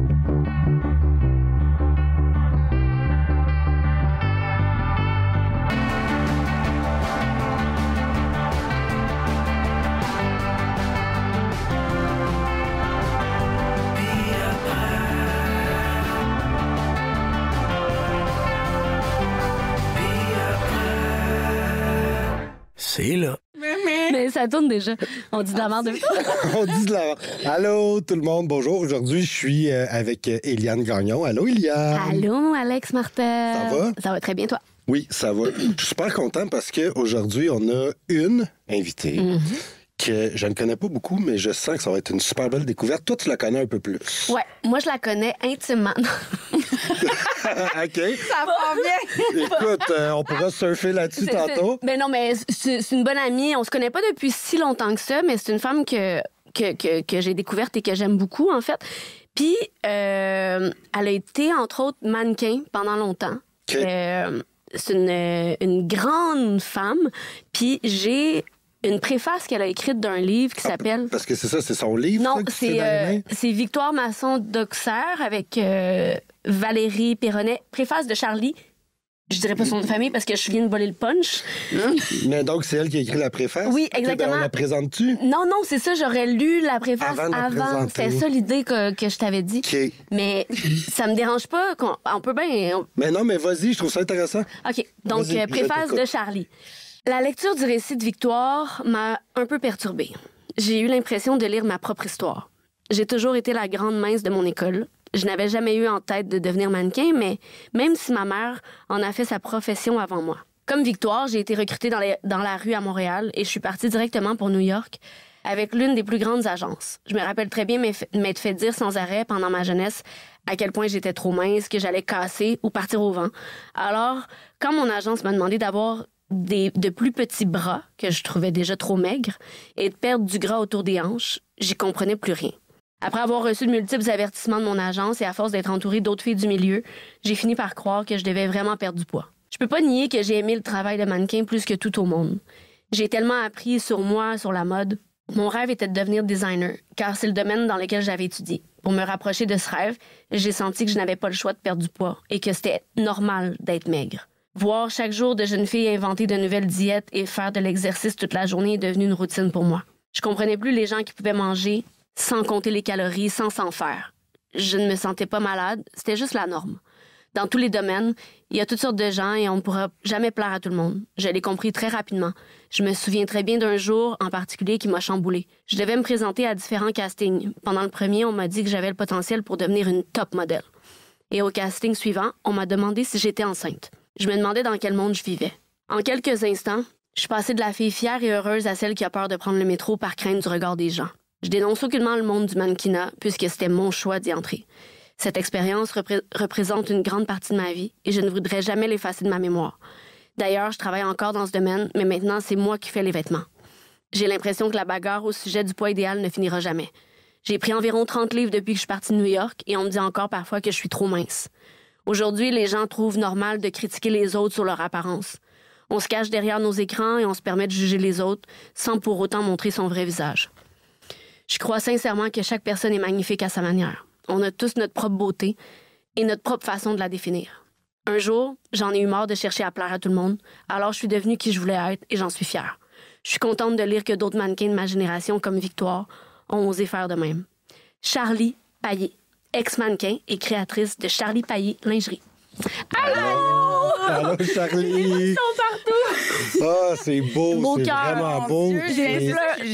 C'est là. Mais ça tourne déjà. On dit de la merde. On dit de la merde. Allô, tout le monde. Bonjour. Aujourd'hui, je suis avec Éliane Gagnon. Allô, Éliane. Allô, Alex Martel. Ça va? Ça va très bien, toi? Oui, ça va. Je suis super content parce qu'aujourd'hui, on a une invitée que je ne connais pas beaucoup, mais je sens que ça va être une super belle découverte. Toi, tu la connais un peu plus. Ouais, moi, je la connais intimement. OK. Ça va bien. Écoute, on pourra surfer là-dessus tantôt. Ben non, mais c'est une bonne amie. On se connaît pas depuis si longtemps que ça, mais c'est une femme que j'ai découverte et que j'aime beaucoup, en fait. Puis, elle a été, entre autres, mannequin pendant longtemps. OK. C'est une grande femme. Puis, j'ai une préface qu'elle a écrite d'un livre qui s'appelle... Parce que c'est ça, c'est son livre? Non, ça, que tu fais dans les mains? c'est Victoire Masson-d'Auxerre avec Valérie Perronnet. Préface de Charlie. Je dirais pas son nom de famille parce que je viens de voler le punch. Mais donc, c'est elle qui a écrit la préface? Oui, OK, exactement. ben, on la présente-tu? Non, c'est ça, j'aurais lu la préface Avant de la présenter. C'était ça l'idée que je t'avais dit. OK. Mais ça me dérange pas. On peut bien... Mais non, mais vas-y, je trouve ça intéressant. OK, donc Vas-y, je préface t'écoute. de Charlie. La lecture du récit de Victoire m'a un peu perturbée. J'ai eu l'impression de lire ma propre histoire. J'ai toujours été la grande mince de mon école. Je n'avais jamais eu en tête de devenir mannequin, mais même si ma mère en a fait sa profession avant moi. Comme Victoire, j'ai été recrutée dans la rue à Montréal et je suis partie directement pour New York avec l'une des plus grandes agences. Je me rappelle très bien m'être fait dire sans arrêt pendant ma jeunesse à quel point j'étais trop mince, que j'allais casser ou partir au vent. Alors, quand mon agence m'a demandé d'avoir de plus petits bras, que je trouvais déjà trop maigres, et de perdre du gras autour des hanches, j'y comprenais plus rien. Après avoir reçu de multiples avertissements de mon agence et à force d'être entourée d'autres filles du milieu, j'ai fini par croire que je devais vraiment perdre du poids. Je peux pas nier que j'ai aimé le travail de mannequin plus que tout au monde. J'ai tellement appris sur moi, sur la mode. Mon rêve était de devenir designer, car c'est le domaine dans lequel j'avais étudié. Pour me rapprocher de ce rêve, j'ai senti que je n'avais pas le choix de perdre du poids et que c'était normal d'être maigre. Voir chaque jour de jeunes filles inventer de nouvelles diètes et faire de l'exercice toute la journée est devenu une routine pour moi. Je comprenais plus les gens qui pouvaient manger sans compter les calories, sans s'en faire. Je ne me sentais pas malade, c'était juste la norme. Dans tous les domaines, il y a toutes sortes de gens et on ne pourra jamais plaire à tout le monde. Je l'ai compris très rapidement. Je me souviens très bien d'un jour en particulier qui m'a chamboulée. Je devais me présenter à différents castings. Pendant le premier, on m'a dit que j'avais le potentiel pour devenir une top modèle. Et au casting suivant, on m'a demandé si j'étais enceinte. Je me demandais dans quel monde je vivais. En quelques instants, je suis passée de la fille fière et heureuse à celle qui a peur de prendre le métro par crainte du regard des gens. Je dénonce aucunement le monde du mannequinat puisque c'était mon choix d'y entrer. Cette expérience représente une grande partie de ma vie et je ne voudrais jamais l'effacer de ma mémoire. D'ailleurs, je travaille encore dans ce domaine, mais maintenant, c'est moi qui fais les vêtements. J'ai l'impression que la bagarre au sujet du poids idéal ne finira jamais. J'ai pris environ 30 livres depuis que je suis partie de New York et on me dit encore parfois que je suis trop mince. Aujourd'hui, les gens trouvent normal de critiquer les autres sur leur apparence. On se cache derrière nos écrans et on se permet de juger les autres sans pour autant montrer son vrai visage. Je crois sincèrement que chaque personne est magnifique à sa manière. On a tous notre propre beauté et notre propre façon de la définir. Un jour, j'en ai eu marre de chercher à plaire à tout le monde, alors je suis devenue qui je voulais être et j'en suis fière. Je suis contente de lire que d'autres mannequins de ma génération, comme Victoire, ont osé faire de même. Charlie Payet, ex-mannequin et créatrice de Charlie Payet Lingerie. Allô! Allô, Charlie! Ils sont partout! Ah, c'est beau, c'est cœur, vraiment mon beau. Dieu, j'ai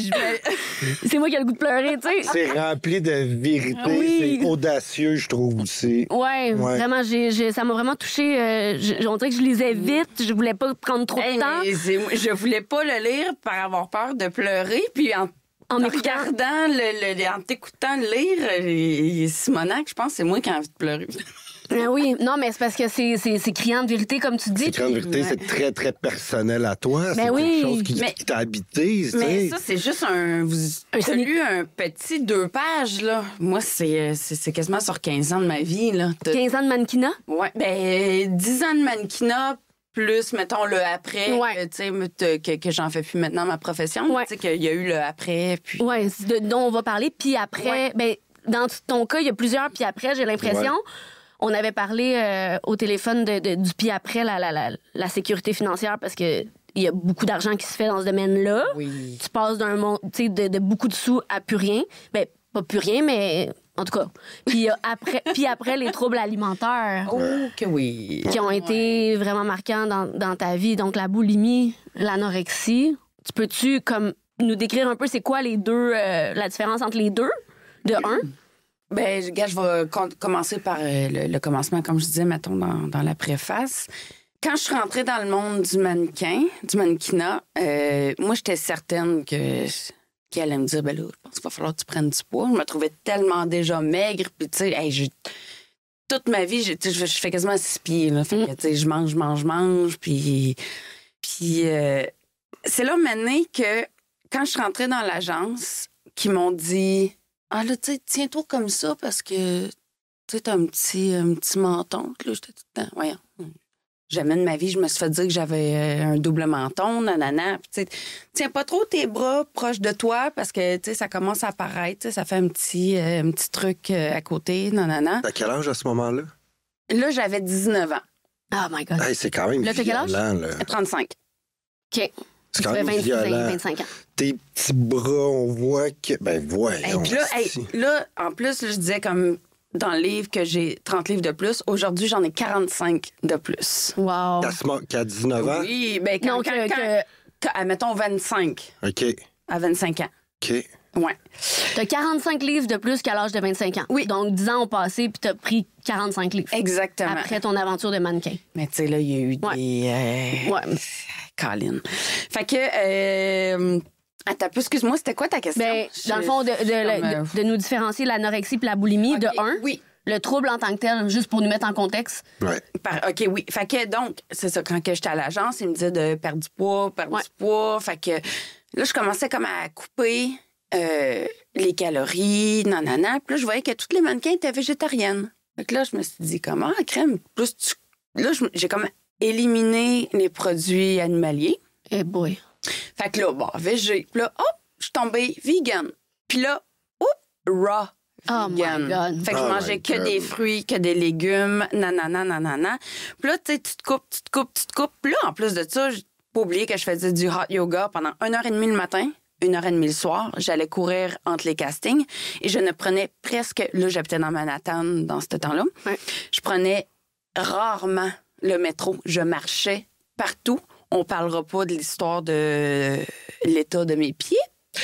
C'est moi qui ai le goût de pleurer, tu sais. C'est rempli de vérité, Oui. c'est audacieux, je trouve aussi. Ouais, vraiment, ça m'a vraiment touchée. On dirait que je lisais vite, je voulais pas prendre trop de temps. Je voulais pas le lire par avoir peur de pleurer, puis en regardant, en t'écoutant le lire, Simonac, je pense que c'est moi qui ai envie de pleurer. Oui, non, mais c'est parce que c'est criant de vérité, comme tu dis. C'est criant de vérité, Ouais. c'est très, très personnel à toi. Ben c'est oui, quelque chose qui t'a habité, tu Mais sais. ça, c'est juste J'ai lu un petit 2 pages, là. Moi, c'est quasiment sur 15 ans de ma vie, là. 15 ans de mannequinat? Ouais, 10 ans de mannequinat, plus, mettons, le après, Ouais. tu sais, que j'en fais plus maintenant ma profession. Ouais. Tu sais, qu'il y a eu le après, puis... Oui, dont on va parler. Puis après, Ouais. dans ton cas, il y a plusieurs puis après, j'ai l'impression. Ouais. On avait parlé au téléphone du puis après la sécurité financière parce que il y a beaucoup d'argent qui se fait dans ce domaine-là. Oui. Tu passes d'un monde, tu sais, de beaucoup de sous à plus rien. Ben, pas plus rien, mais en tout cas. Puis après, les troubles alimentaires. Oh, que oui. Qui ont été vraiment marquants dans ta vie. Donc, la boulimie, l'anorexie. Tu peux-tu, comme, nous décrire un peu c'est quoi les deux, la différence entre les deux, de un? Ben, gars, je vais commencer par le commencement, comme je disais, mettons, dans la préface. Quand je suis rentrée dans le monde du mannequinat, moi, j'étais certaine qu'elle allait me dire, ben là, je pense qu'il va falloir que tu prennes du poids. Je me trouvais tellement déjà maigre. Puis, tu sais, toute ma vie, je fais quasiment 6 pieds. Là. Fait que, tu sais, je mange. Puis c'est là, maintenant, que quand je suis rentrée dans l'agence, qu'ils m'ont dit, ah là, tu sais, tiens-toi comme ça parce que, tu sais, t'as un petit menton. Là, j'étais tout le temps, voyons. Jamais de ma vie, je me suis fait dire que j'avais un double menton, nanana. Puis, tiens pas trop tes bras proches de toi parce que, tu sais, ça commence à apparaître. Ça fait un petit truc à côté, nanana. T'as quel âge à ce moment-là? Là, j'avais 19 ans. Oh my God. Hey, c'est quand même là, violent. Là. 35. OK. C'est quand même 25 ans. Tes petits bras, on voit que... Ben, voyons. Là, en plus, là, je disais comme... Dans le livre que j'ai 30 livres de plus. Aujourd'hui, j'en ai 45 de plus. Wow. Qu'à 19 ans? Oui, bien, mettons 25. OK. À 25 ans. OK. Ouais. T'as 45 livres de plus qu'à l'âge de 25 ans. Oui. Donc, 10 ans ont passé, puis t'as pris 45 livres. Exactement. Après ton aventure de mannequin. Mais tu sais, là, il y a eu des... Colin. Fait que... Attends, excuse-moi, c'était quoi ta question? Ben, dans le fond, de nous différencier l'anorexie et la boulimie, de un. Oui. Le trouble en tant que tel, juste pour nous mettre en contexte. Ouais. OK, oui. Fait que donc, c'est ça, quand j'étais à l'agence, ils me disaient de perdre du poids. Fait que là, je commençais comme à couper les calories, nanana. Puis là, je voyais que toutes les mannequins étaient végétariennes. Fait que là, je me suis dit, comment, crème? Là, j'ai comme éliminé les produits animaliers. Eh boy. Fait que là, bon, végé. Puis là, hop, je suis tombée vegan. Puis là, raw vegan. Oh my God. Fait que je mangeais que des fruits, que des légumes, nanana. Puis là, tu sais, tu te coupes. Puis là, en plus de ça, j'ai pas oublié que je faisais du hot yoga pendant 1h30 le matin, 1h30 le soir. J'allais courir entre les castings et je ne prenais presque... Là, j'habitais dans Manhattan dans ce temps-là. Ouais. Je prenais rarement le métro. Je marchais partout. On parlera pas de l'histoire de l'état de mes pieds.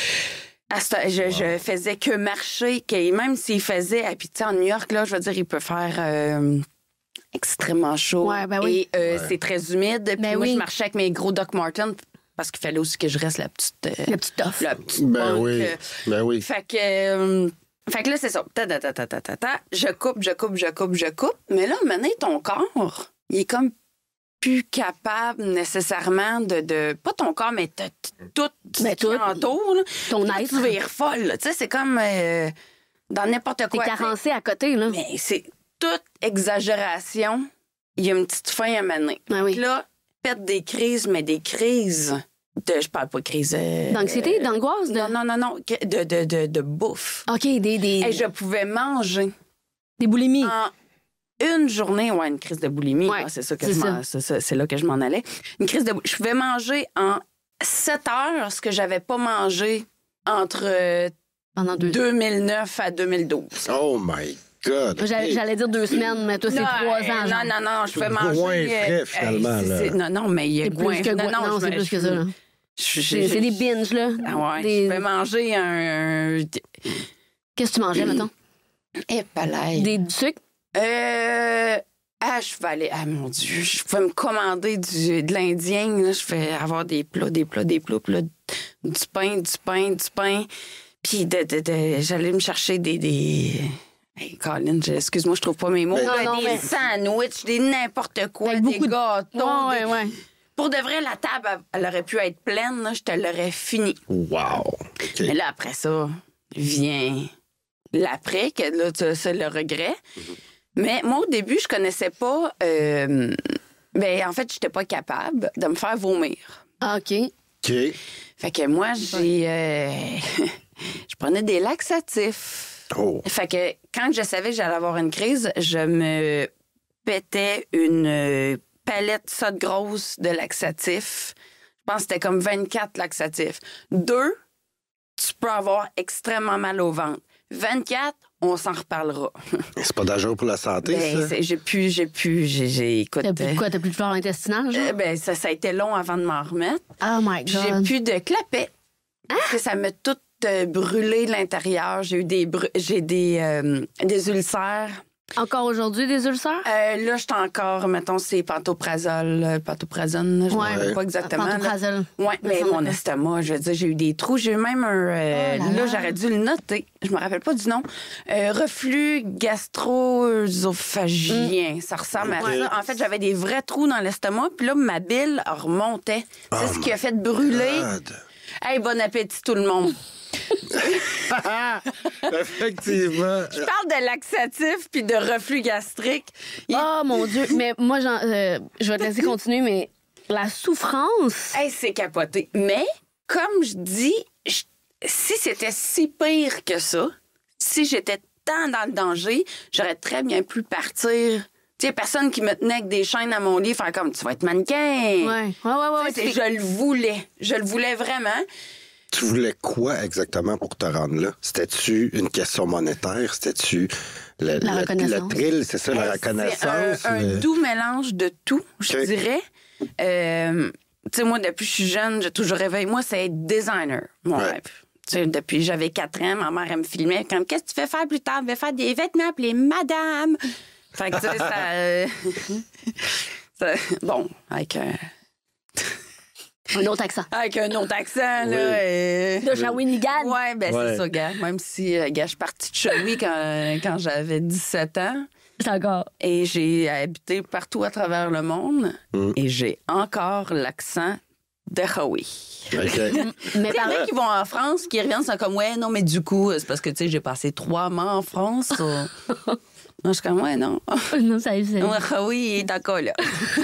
Je faisais que marcher, même s'il faisait... Puis, tu sais, en New York, là, je veux dire, il peut faire extrêmement chaud. Ouais, ben oui. Et c'est très humide. Puis moi, oui. je marchais avec mes gros Doc Martens parce qu'il fallait aussi que je reste la petite toffe. La petite Ben punk. oui. Ben oui. Fait que là, c'est ça. Je coupe. Mais là, maintenant, ton corps, il est comme plus capable nécessairement de pas ton corps, mais tout ce qui entoure. Ton être. Tu vires folle. Tu sais, c'est comme dans n'importe quoi. T'es carencé à côté, là. Mais c'est toute exagération. Il y a une petite fin à mener. Ah oui. Là, pète des crises, mais des crises je parle pas de crise... d'anxiété, d'angoisse? Non. De bouffe. OK, Et je pouvais manger. Des boulimies. En une journée, une crise de boulimie. Ouais, c'est ça que c'est là que je m'en allais. Une crise de je pouvais manger en 7 heures ce que j'avais pas mangé entre pendant 2009 à 2012. Oh my God. J'allais dire 2 semaines, mais toi, c'est 3 ans. Non, je pouvais manger... Moins frais, finalement. Là. Non, mais il y a c'est plus que non, c'est plus que ça. Là. C'est des binges, là. Je pouvais manger un... Qu'est-ce que tu mangeais, mettons? Du sucre? Je vais aller... Ah, mon Dieu. Je pouvais me commander de l'Indien. Là. Je fais avoir des plats. Du pain. Puis j'allais me chercher des... Hey, Colin, excuse-moi, je trouve pas mes mots. Des sandwichs, des n'importe quoi, des gâteaux. Ouais. Pour de vrai, la table, elle aurait pu être pleine. Là, je te l'aurais fini. Wow. Okay. Mais là, après ça, vient l'après, que là, c'est le regret. Mm-hmm. Mais moi, au début, je connaissais pas... en fait, j'étais pas capable de me faire vomir. Ah, OK. Fait que moi, je prenais des laxatifs. Oh. Fait que quand je savais que j'allais avoir une crise, je me pétais une palette ça de grosse de laxatifs. Je pense que c'était comme 24 laxatifs. 2, tu peux avoir extrêmement mal au ventre. 24, on s'en reparlera. C'est pas dangereux pour la santé, ça? Écoute... T'as plus de quoi? T'as plus de flore intestinale, genre? ça a été long avant de m'en remettre. Oh my God. J'ai plus de clapets. Parce que ça m'a tout brûlé de l'intérieur. J'ai eu des ulcères. Encore aujourd'hui, des ulcères? Là, j'étais encore, mettons, c'est pantoprazole, je ne sais pas exactement. Pantoprazole. Oui, mais mon estomac, je veux dire, j'ai eu des trous. J'ai eu même un... là, j'aurais dû le noter. Je me rappelle pas du nom. Reflux gastro-œsophagien. Ça ressemble à ça. En fait, j'avais des vrais trous dans l'estomac, puis là, ma bile remontait. C'est ce qui a fait brûler. Hey, bon appétit tout le monde. Effectivement. Je parle de laxatif puis de reflux gastrique. Oh mon Dieu. Mais moi, je vais te laisser continuer, mais la souffrance. Hey, c'est capoté. Mais, comme je dis, si c'était si pire que ça, si j'étais tant dans le danger, j'aurais très bien pu partir. Tu sais, personne qui me tenait avec des chaînes à mon lit, faire comme tu vas être mannequin. Ouais. Je le voulais. Je le voulais vraiment. Tu voulais quoi exactement pour te rendre là? C'était-tu une question monétaire? C'était-tu la reconnaissance? le thrill, c'est ça, la reconnaissance? C'est un doux mélange de tout, je dirais. Tu sais, moi, depuis que je suis jeune, j'ai toujours rêvé. Moi, c'est être designer, mon rêve. Tu sais, depuis que j'avais 4 ans, ma mère, elle me filmait comme, qu'est-ce que tu fais faire plus tard? Je vais faire des vêtements pour les madames. Fait que, tu sais, ça bon, avec un autre accent. Avec un autre accent, là. De Shawinigan. Ouais, c'est ça, gars. Même si, je suis partie de Shawi quand j'avais 17 ans. C'est encore. Et j'ai habité partout à travers le monde. Et j'ai encore l'accent de Shawi. Okay. Mais par là qui vont en France, qui reviennent, sont comme, ouais, non, mais du coup, c'est parce que, tu sais, j'ai passé 3 mois en France. Non, je suis comme, ouais, non. Non, ça y est. Oui, il est encore là.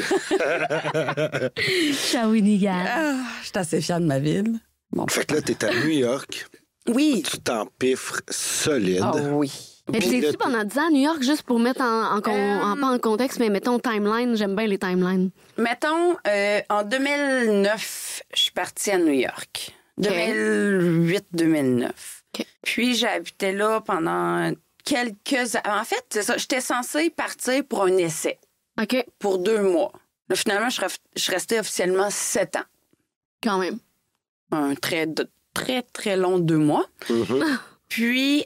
Shawinigan. Je suis assez fière de ma ville. Bon. Fait que là, t'es à New York. Oui. Tu t'empiffres solide. Ah oui. Mais t'es-tu pendant 10 ans à New York, juste pour mettre pas en contexte, mais mettons timeline, j'aime bien les timelines. Mettons, en 2009, je suis partie à New York. 2008-2009. Okay. Puis j'habitais là pendant... En fait, c'est ça. J'étais censée partir pour un essai. OK. Pour 2 mois. Là, finalement, je suis restée officiellement 7 ans. Quand même. Un très, très long 2 mois. Mm-hmm. Puis,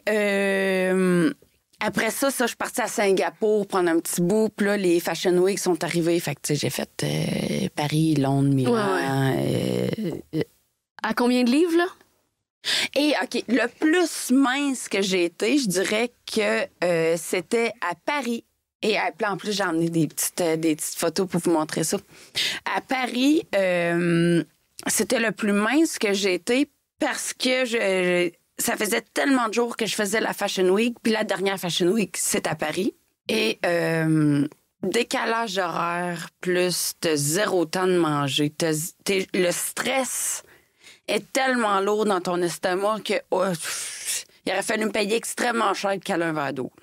après ça, je suis partie à Singapour prendre un petit bout. Puis là, les Fashion Week sont arrivés. Fait que, tu sais, j'ai fait Paris, Londres, Milan. À combien de livres, là? Et, OK, le plus mince que j'ai été, je dirais que c'était à Paris. Et en plus, j'ai emmené des petites photos pour vous montrer ça. À Paris, c'était le plus mince que j'ai été parce que ça faisait tellement de jours que je faisais la Fashion Week. Puis la dernière Fashion Week, c'est à Paris. Et décalage horaire, plus t'as 0 temps de manger. Le stress est tellement lourd dans ton estomac que il aurait fallu me payer extrêmement cher de caler un verre d'eau.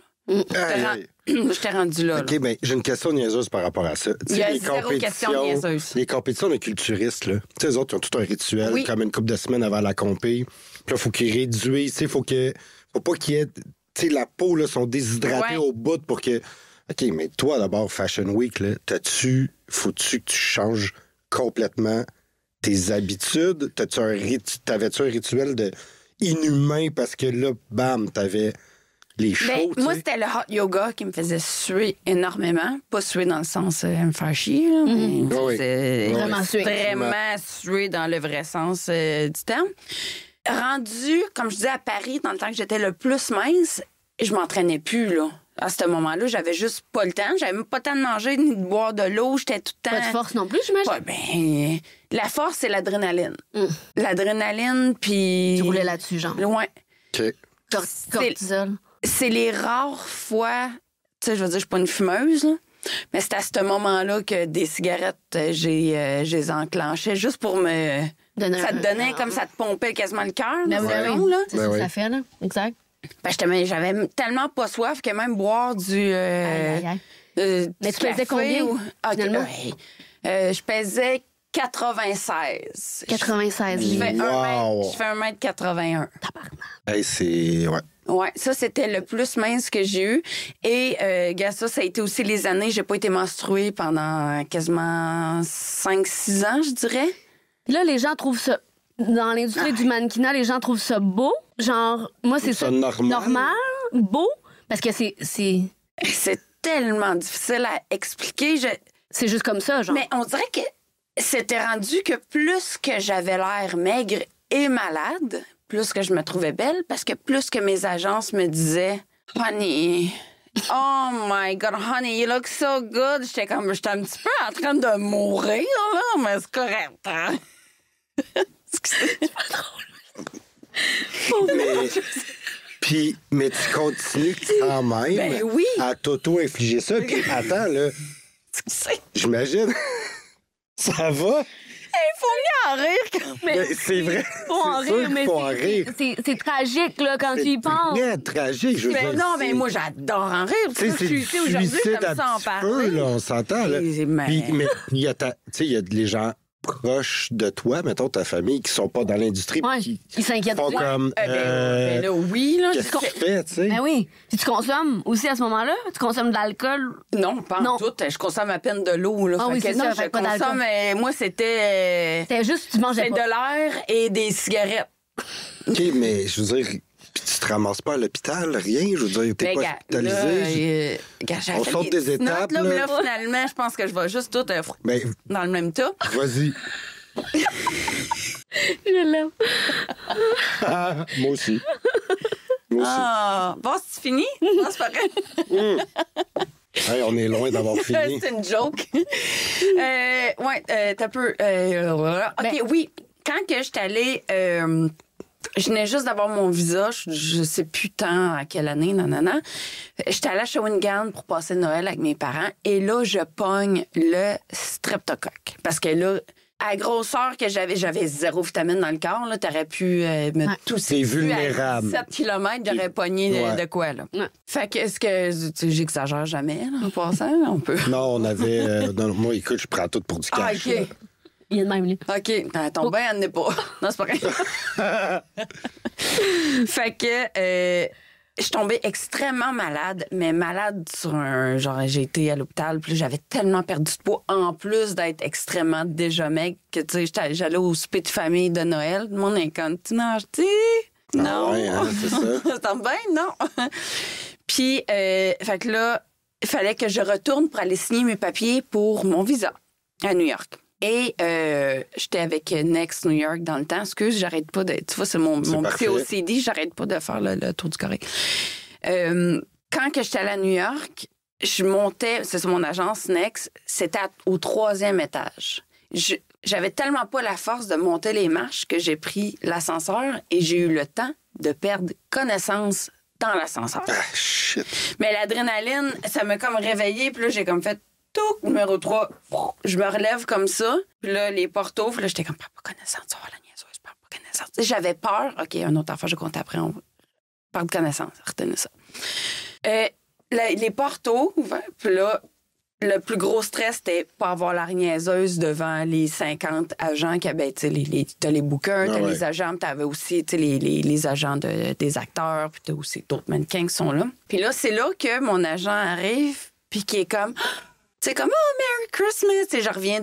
Je t'ai rendu là. OK, bien, j'ai une question niaiseuse par rapport à ça. Il y a 0 question niaiseuse. Les compétitions de culturistes, là, tu sais, eux autres, ils ont tout un rituel, comme une couple de semaines avant la compé. Puis là, il faut qu'ils réduisent, tu sais, faut pas qu'il y ait, tu sais, la peau, là, sont déshydratées au bout pour que... OK, mais toi, d'abord, Fashion Week, là, faut-tu que tu changes complètement tes habitudes? T'avais-tu un rituel de inhumain parce que là, bam, t'avais les chevaux? Moi, c'était le hot yoga qui me faisait suer énormément. Pas suer dans le sens me faire chier, là, mais Vraiment suer. Vraiment suer dans le vrai sens du terme. Rendu, comme je disais, à Paris, dans le temps que j'étais le plus mince, je m'entraînais plus, là. À ce moment-là, j'avais juste pas le temps. J'avais même pas le temps de manger ni de boire de l'eau. J'étais tout le temps... Pas de force non plus, j'imagine? Ouais, la force, c'est l'adrénaline. L'adrénaline, puis... Tu roulais là-dessus, genre. Ouais. OK. Cortisol. C'est les rares fois... Tu sais, je veux dire, je suis pas une fumeuse, là, mais c'est à ce moment-là que des cigarettes, j'ai les enclenchais juste pour me... Ça te donnait comme ça te pompait quasiment le cœur. Ben là. oui. Là. C'est ça que ça fait, là. Exact. J'avais tellement pas soif que même boire du... Mais tu pesais combien, finalement? Je pesais 96. 96. Je fais Wow. 1m81. Hey, c'est... Ouais. Ouais, ça, c'était le plus mince que j'ai eu. Et, ça a été aussi les années. J'ai pas été menstruée pendant quasiment 5-6 ans, je dirais. Là, les gens trouvent ça... Dans l'industrie du mannequinat, les gens trouvent ça beau. Genre, moi, c'est ça. Normal, beau, parce que c'est... C'est tellement difficile à expliquer. C'est juste comme ça, genre. Mais on dirait que c'était rendu que plus que j'avais l'air maigre et malade, plus que je me trouvais belle, parce que plus que mes agences me disaient « Honey, oh my God, honey, you look so good. » J'étais un petit peu en train de mourir, là, mais c'est correct, hein? C'est pas drôle. Mais tu continues quand même Ben oui. à t'auto-infliger ça. Puis attends, là, j'imagine, ça va? Il faut mieux en rire quand même. Mais c'est vrai. Faut en C'est sûr rire, qu'il mais faut en rire. c'est tragique, là, quand tu y penses. C'est tragique, je veux dire. Non, mais moi, j'adore en rire. Tu sais, c'est du aujourd'hui, suicide j'aime ça en à petit parler. feu, là, on s'entend. Là. Mais- Mais il y a les gens proches de toi, mettons ta famille, qui sont pas dans l'industrie, Ouais, qui ils s'inquiètent. font Ouais. comme... Ben là, oui, là. qu'est-ce que tu fais, tu sais? Ben oui. Puis tu consommes aussi à ce moment-là? Tu consommes de l'alcool? Non, pas Non. en tout. Je consomme à peine de l'eau. Là. Ah oui, Fait que c'est ça, non, fait je pas d'alcool. consomme... moi, c'était... C'était juste, tu mangeais c'est pas. de l'air et des cigarettes. OK, mais je veux dire, puis tu te ramasses pas à l'hôpital, rien? Je veux dire, t'es Mais pas gars, hospitalisé? j'avais On fait saute des petites notes, étapes, là. Mais là. là, finalement, je pense que je vais juste tout Mais dans le même tas. vas-y. Je l'aime. Ah, moi aussi. Moi aussi. Ah, bon, c'est fini? Non, c'est pas vrai. Hey, on est loin d'avoir fini. C'est une joke. T'as peu. OK, oui. Quand que j'étais allée, je venais juste d'avoir mon visa, je sais plus tant à quelle année, nanana. J'étais allée à Shawinigan pour passer Noël avec mes parents et là, je pogne le streptocoque. Parce que là, à la grosseur que j'avais 0 vitamine dans le corps, là, t'aurais pu me tousser. C'est dessus vulnérable. À 7 km, j'aurais pogné de quoi, là. Ouais. Fait que, est-ce que, tu sais, j'exagère jamais, là, en passant, on peut. Non, on avait... non, moi, écoute, je prends tout pour du Ah, cash. OK. là. Il est de même, lui. OK. Ton bain, elle n'est pas. Non, c'est pas vrai. Fait que je suis tombée extrêmement malade, mais malade sur un... Genre, j'ai été à l'hôpital, puis j'avais tellement perdu de poids, en plus d'être extrêmement déjà maigre, que, tu sais, j'allais au souper de famille de Noël. Le monde est comme, tu nages-tu? Non. Ah ouais, hein, c'est ça. Ça tombe bien, non. Puis, fait que là, il fallait que je retourne pour aller signer mes papiers pour mon visa à New York. Et j'étais avec Next New York dans le temps. Excuse, j'arrête pas de... Tu vois, c'est mon petit parfait. OCD. J'arrête pas de faire le tour du Corée. Quand que j'étais allée à New York, je montais... C'est mon agence Next. C'était au 3e étage. J'avais tellement pas la force de monter les marches que j'ai pris l'ascenseur et j'ai eu le temps de perdre connaissance dans l'ascenseur. Ah, shit. Mais l'adrénaline, ça m'a comme réveillée. Puis là, j'ai comme fait... Numéro 3, je me relève comme ça. Puis là, les portes ouvrent. Là, j'étais comme, pas connaissance. Oh, la niaiseuse, pas connaissance. J'avais peur. OK, une autre affaire, je compte après. On parle de connaissance. Retenez ça. Les portes ouvrent. Puis là, le plus gros stress, c'était pas avoir la niaiseuse devant les 50 agents qui avaient, tu sais, t'as les bookers, t'as les agents, puis t'avais aussi, tu sais, les agents des acteurs, puis t'as aussi d'autres mannequins qui sont là. Puis là, c'est là que mon agent arrive, puis qui est comme... C'est comme, oh, Merry Christmas! Et je reviens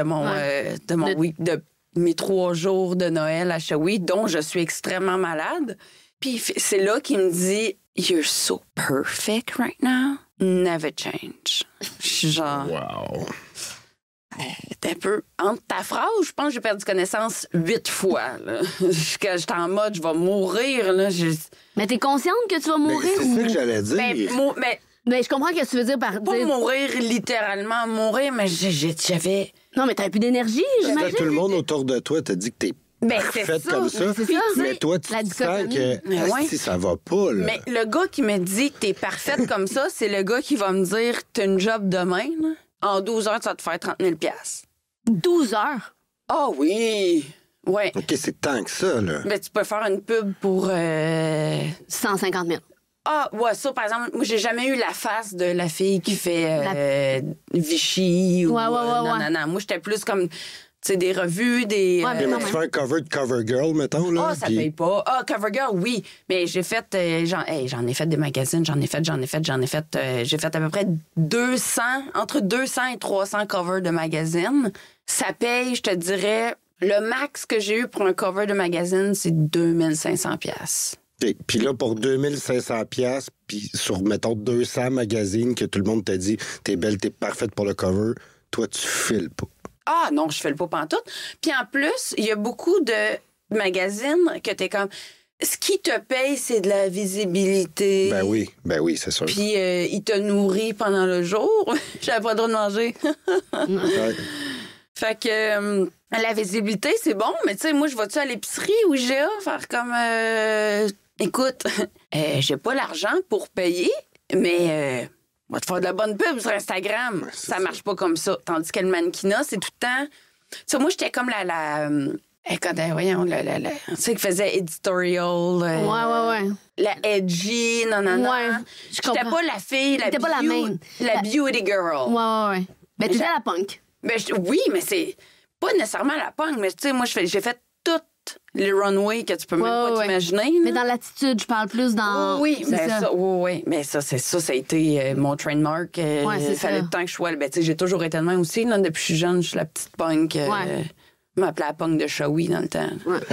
de mes 3 jours de Noël à Shawi, dont je suis extrêmement malade. Puis c'est là qu'il me dit, You're so perfect right now. Never change. Je suis genre. Wow. T'es un peu. Entre ta phrase, je pense que j'ai perdu connaissance 8 fois. Là. J'étais en mode, je vais mourir. Là. Mais t'es consciente que tu vas Mais mourir? c'est ça que j'allais dire. Mais je comprends ce que tu veux dire par Pas dire... mourir littéralement, mourir, mais j'avais... Non, mais t'avais plus d'énergie, j'imagine. Tout le monde autour de toi t'a dit que t'es Ben, parfaite c'est ça. comme ça. C'est ça. Mais toi, tu La te sens dichotomie. que Mais ouais. si ça va pas, là. Mais le gars qui me dit que t'es parfaite comme ça, c'est le gars qui va me dire t'as une job demain, là. En 12 heures, tu vas te faire 30 000 $. 12 heures. Ah oui! Ouais. OK, c'est tant que ça, là. Mais tu peux faire une pub pour... 150 000. Ah, ouais, ça, par exemple, moi, j'ai jamais eu la face de la fille qui fait Vichy ou... non. Moi, j'étais plus comme... Tu sais, des revues, des... Ouais, Mais tu fais un cover de CoverGirl, mettons, là. Ah, ça paye pas. Ah, CoverGirl, oui. Mais j'ai fait... j'en ai fait des magazines, j'ai fait à peu près 200, entre 200 et 300 covers de magazines. Ça paye, je te dirais... Le max que j'ai eu pour un cover de magazine, c'est 2500 $. OK. Puis là, pour 2500 $, puis sur, mettons, 200 magazines que tout le monde t'a dit « T'es belle, t'es parfaite pour le cover », toi, tu files pas. Ah non, je fais le pas pantoute. Puis en plus, il y a beaucoup de magazines que t'es comme... Ce qui te paye, c'est de la visibilité. Ben oui, c'est sûr. Puis il te nourrit pendant le jour. J'avais pas le droit de manger. Ouais. Fait que la visibilité, c'est bon, mais tu sais, moi, je vais-tu à l'épicerie ou IGA faire comme... écoute, j'ai pas l'argent pour payer, mais... on va te faire de la bonne pub sur Instagram. Ouais, ça marche pas comme ça. Tandis que le mannequinat, c'est tout le temps... Tu sais, moi, j'étais comme voyons, tu sais, qui faisait editorial. Ouais. La edgy, non. Ouais, J'étais pas la fille, T'étais pas la même. La beauty girl. Ouais. Ben, t'étais la punk. Ben, oui, mais c'est pas nécessairement la punk, mais tu sais, moi, j'ai fait toutes les runways que tu peux même pas t'imaginer. Mais dans l'attitude, je parle plus dans... Oui, mais ça. Oui. Mais ça a été mon trademark. Il fallait le temps que je sois... Ben, tu sais, j'ai toujours été de même aussi. Là, depuis que je suis jeune, je suis la petite punk. Je m'appelais la punk de Shawi dans le temps.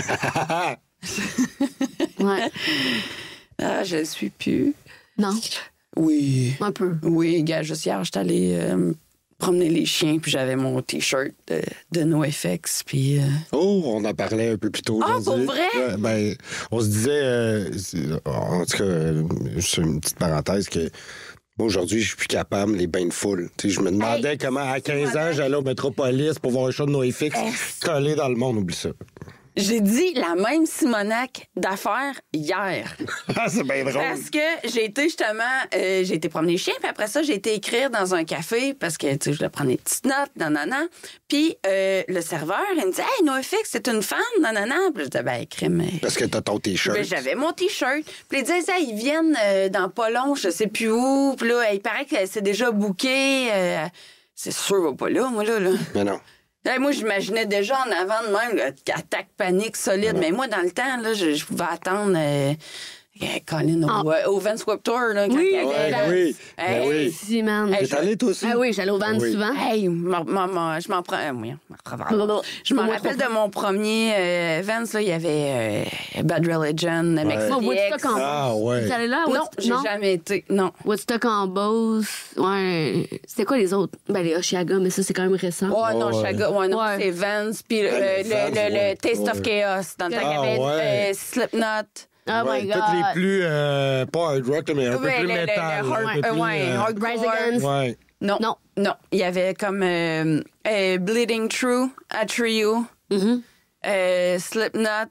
Ouais. Ah, je le suis plus. Non? Oui. Un peu. Oui, gars, juste hier, j'étais allée promener les chiens, puis j'avais mon T-shirt de NoFX, puis... Oh, on en parlait un peu plus tôt aujourd'hui. pour vrai? Ben, on se disait, en tout cas, c'est une petite parenthèse que... Moi, aujourd'hui, je suis plus capable, les bains de foule. Tu sais, je me demandais comment, à 15 ans, j'allais au Métropolis pour voir un show de NoFX collé dans le monde. Oublie ça. J'ai dit la même Simonac d'affaires hier. C'est bien drôle. Parce que j'ai été justement... j'ai été promener les chiens, puis après ça, j'ai été écrire dans un café parce que, tu sais, je voulais prendre des petites notes, nanana. Puis le serveur, il me dit « Hey, NoFX, c'est une fan, nanana. » Puis je disais « Ben, crème... » Parce que t'as ton T-shirt. Ben, j'avais mon T-shirt. Puis il disait « Ils viennent dans pas long, je sais plus où. » Puis là, il paraît que c'est déjà booké. C'est sûr, va pas là, moi, là. Mais non. Là, moi, j'imaginais déjà en avant de même, attaque panique solide. Mais moi, dans le temps, là, je pouvais attendre Colin au Vans Warped Tour. Là, quand il y avait oui. Hey, oui. Si, man. T'es allé, toi aussi? Ah oui, j'allais au Vans souvent. Hey, je m'en prends... je me rappelle de mon premier Vans, là, il y avait Bad Religion, Woodstock en Beauce. Ah, ouais. Vous allez là? Non, j'ai jamais été. Non. Woodstock en Beauce. Ouais. C'était quoi les autres? Ben, les Oshiaga, mais ça, c'est quand même récent. Ouais, non, Ouais. c'est Vans. Puis le Taste of Chaos. Dans le temps, il y avait Slipknot. Oh my God. Toutes les plus, pas hard rock, mais un peu plus métal. Hardcore. Rise Against. Ouais. Non. Il y avait comme Bleeding True, Atreyu, Slipknot,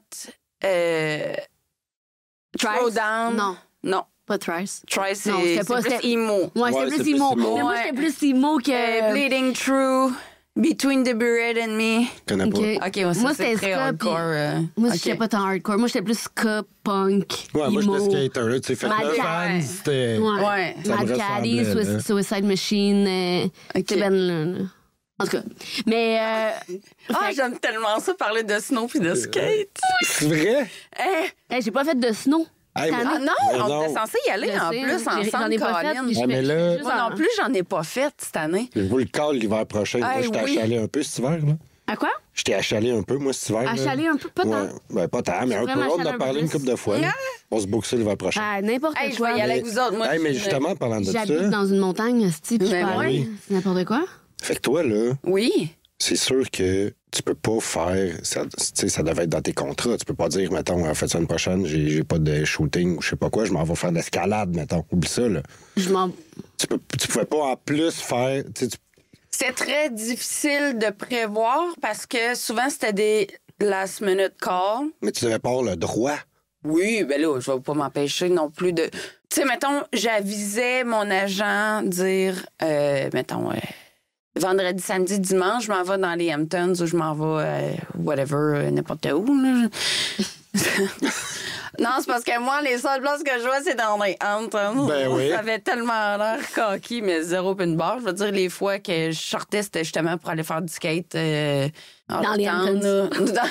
Throwdown. Non. Pas Thrice. Thrice, c'est pas plus emo. Ouais, c'était plus emo. Mais moi, j'étais plus emo que... Bleeding True, Between the Buried and Me. Je connais pas. OK, moi, c'est très hardcore. Moi, j'étais pas tant hardcore. Moi, j'étais plus ska, punk, Ouais, moi, emo. j'étais skater, là. Tu sais, fait que le fan, c'était... Ouais. Ça me Mad Caddy, ressemblait, là. Suicide Machine, c'est ben là. En tout cas. Mais... j'aime tellement ça, parler de snow puis de skate. C'est vrai? j'ai pas fait de snow. Hey, cette année. Ah non, Mais on non. était censé y aller Je en sais, plus j'en ai ensemble, pas fait, Colin. puis je Ouais, mais fais là- juste Moi non plus, j'en ai pas fait cette année. Je vous le cale l'hiver prochain. Moi, Hey, j'étais oui. achalé un peu cet hiver, là. À quoi? J'étais achalé un peu, moi, cet hiver. là. Achalé un peu? Pas tant. Ouais. Ben, pas tant, mais un peu. vraiment On en achalé a un parlé peu une couple de fois. là. On se boucle ça l'hiver prochain. Ah, n'importe Hey, je quoi. vais y aller avec vous autres. Moi, Hey, mais je- justement, en parlant de ça, J'habite dans une montagne, sti, puis je Ben parle. oui. C'est n'importe quoi. fait que toi, là, Oui. c'est sûr que tu peux pas faire... Ça, tu sais, ça devait être dans tes contrats. Tu peux pas dire, mettons, en fait, semaine prochaine, j'ai pas de shooting ou je sais pas quoi, je m'en vais faire de l'escalade, mettons. Oublie ça, là. Je m'en... Tu pouvais pas en plus faire... tu sais, C'est très difficile de prévoir parce que souvent, c'était des last-minute calls. mais tu devais pas avoir le droit. Oui, ben là, je vais pas m'empêcher non plus de... Tu sais, mettons, j'avisais mon agent dire, mettons, vendredi, samedi, dimanche, je m'en vais dans les Hamptons ou je m'en vais, whatever, n'importe où. Là. Non, c'est parce que moi, les seules places que je vois, c'est dans les Hamptons. Ben oui. Ça avait tellement l'air coquille, mais zéro pin bar. Je veux dire, les fois que je sortais, c'était justement pour aller faire du skate. Dans les Hamptons.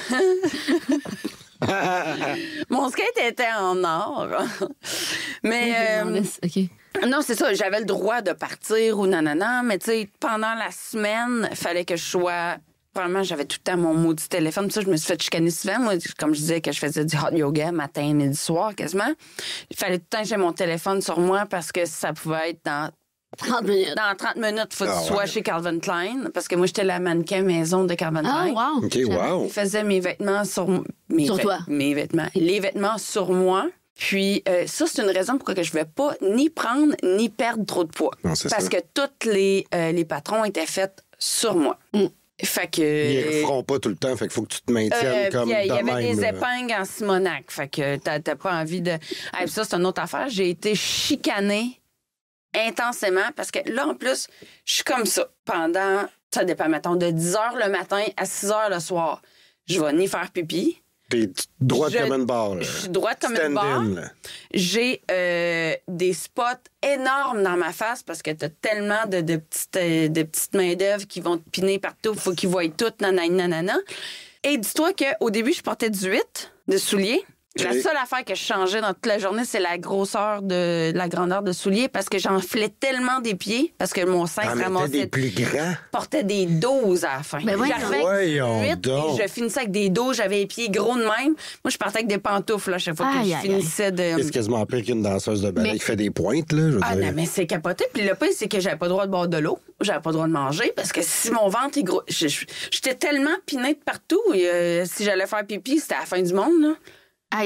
Mon skate était en or. Mais... OK. Non, c'est ça. J'avais le droit de partir ou nanana, mais tu sais, pendant la semaine, il fallait que je sois... Probablement, j'avais tout le temps mon maudit téléphone. Puis ça, je me suis fait chicaner souvent. Moi, comme je disais que je faisais du hot yoga matin, midi, soir, quasiment. Il fallait tout le temps que j'ai mon téléphone sur moi parce que ça pouvait être dans 30 minutes. Dans 30 minutes, il faut que tu sois chez Calvin Klein. Parce que moi, j'étais la mannequin maison de Calvin Klein. Ah, wow. OK, wow. Il faisait mes vêtements sur... toi. Mes vêtements. Les vêtements sur moi. Puis ça, c'est une raison pourquoi que je ne vais pas ni prendre ni perdre trop de poids. Non, c'est parce ça. que tous les patrons étaient faits sur moi. Fait que... Ils ne feront pas tout le temps, fait qu'il faut que tu te maintiennes comme il y de avait même, des là. épingles en Simonac. Fait que t'as pas envie de... Puis ça, c'est une autre affaire. J'ai été chicanée intensément parce que là, en plus, je suis comme ça pendant, ça dépend, mettons, de 10 h le matin à 6 h le soir. Je vais ni faire pipi. T'es droite comme une barre, là. Je suis droite comme une Stand-in, barre. là. J'ai des spots énormes dans ma face parce que t'as tellement de petites main-d'œuvre qui vont te piner partout. Faut qu'ils voient tout, nanana. Et dis-toi qu'au début, je portais 18 de souliers. Okay. La seule affaire que je changeais dans toute la journée, c'est la grosseur de la grandeur de souliers parce que j'enflais tellement des pieds parce que mon sein se ramassait. Des plus grands. Portais des 12 à la fin. Ben voyons J'arrivais avec 18 donc. et je finissais avec des 12. J'avais les pieds gros de même. Moi, je partais avec des pantoufles là, à chaque fois que je finissais de... C'est quasiment pire qu'une danseuse de ballet qui fait des pointes, là. Je veux Ah dire. non, mais c'est capoté. Puis le pire, c'est que j'avais pas le droit de boire de l'eau. J'avais pas le droit de manger parce que si mon ventre est gros... J'étais tellement pinée de partout. Et, si j'allais faire pipi, c'était à la fin du monde, là. Aïe.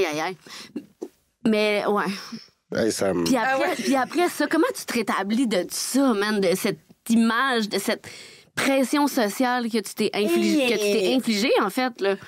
Mais, ouais. Hey, ça me... Puis après ça, comment tu te rétablis de ça, man, de cette image, de cette pression sociale que tu t'es infligée, en fait, là?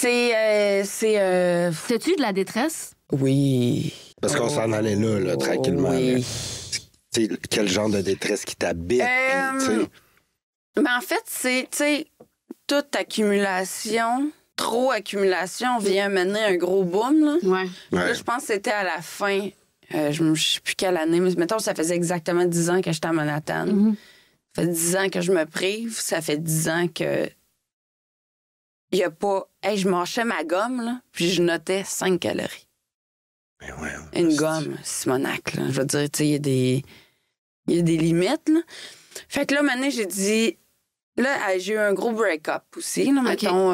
T'as-tu eu de la détresse? Oui. Parce qu'on s'en allait là, tranquillement. Oui. Là. Quel genre de détresse qui t'habite? tu sais? Mais en fait, c'est, tu sais, toute accumulation... Trop accumulation vient mener un gros boom. Là. Ouais. Là, je pense que c'était à la fin. Je ne sais plus quelle année, mais mettons, ça faisait exactement 10 ans que j'étais à Manhattan. Mm-hmm. Ça fait 10 ans que je me prive. Ça fait 10 ans que il y a pas... Hey, je mâchais ma gomme, là, puis je notais 5 calories. Mais ouais, Une gomme, Simonac, là. Je veux dire, tu sais, il y a des limites, là. Fait que là, maintenant, j'ai dit... Là, j'ai eu un gros break-up aussi. Là, mettons,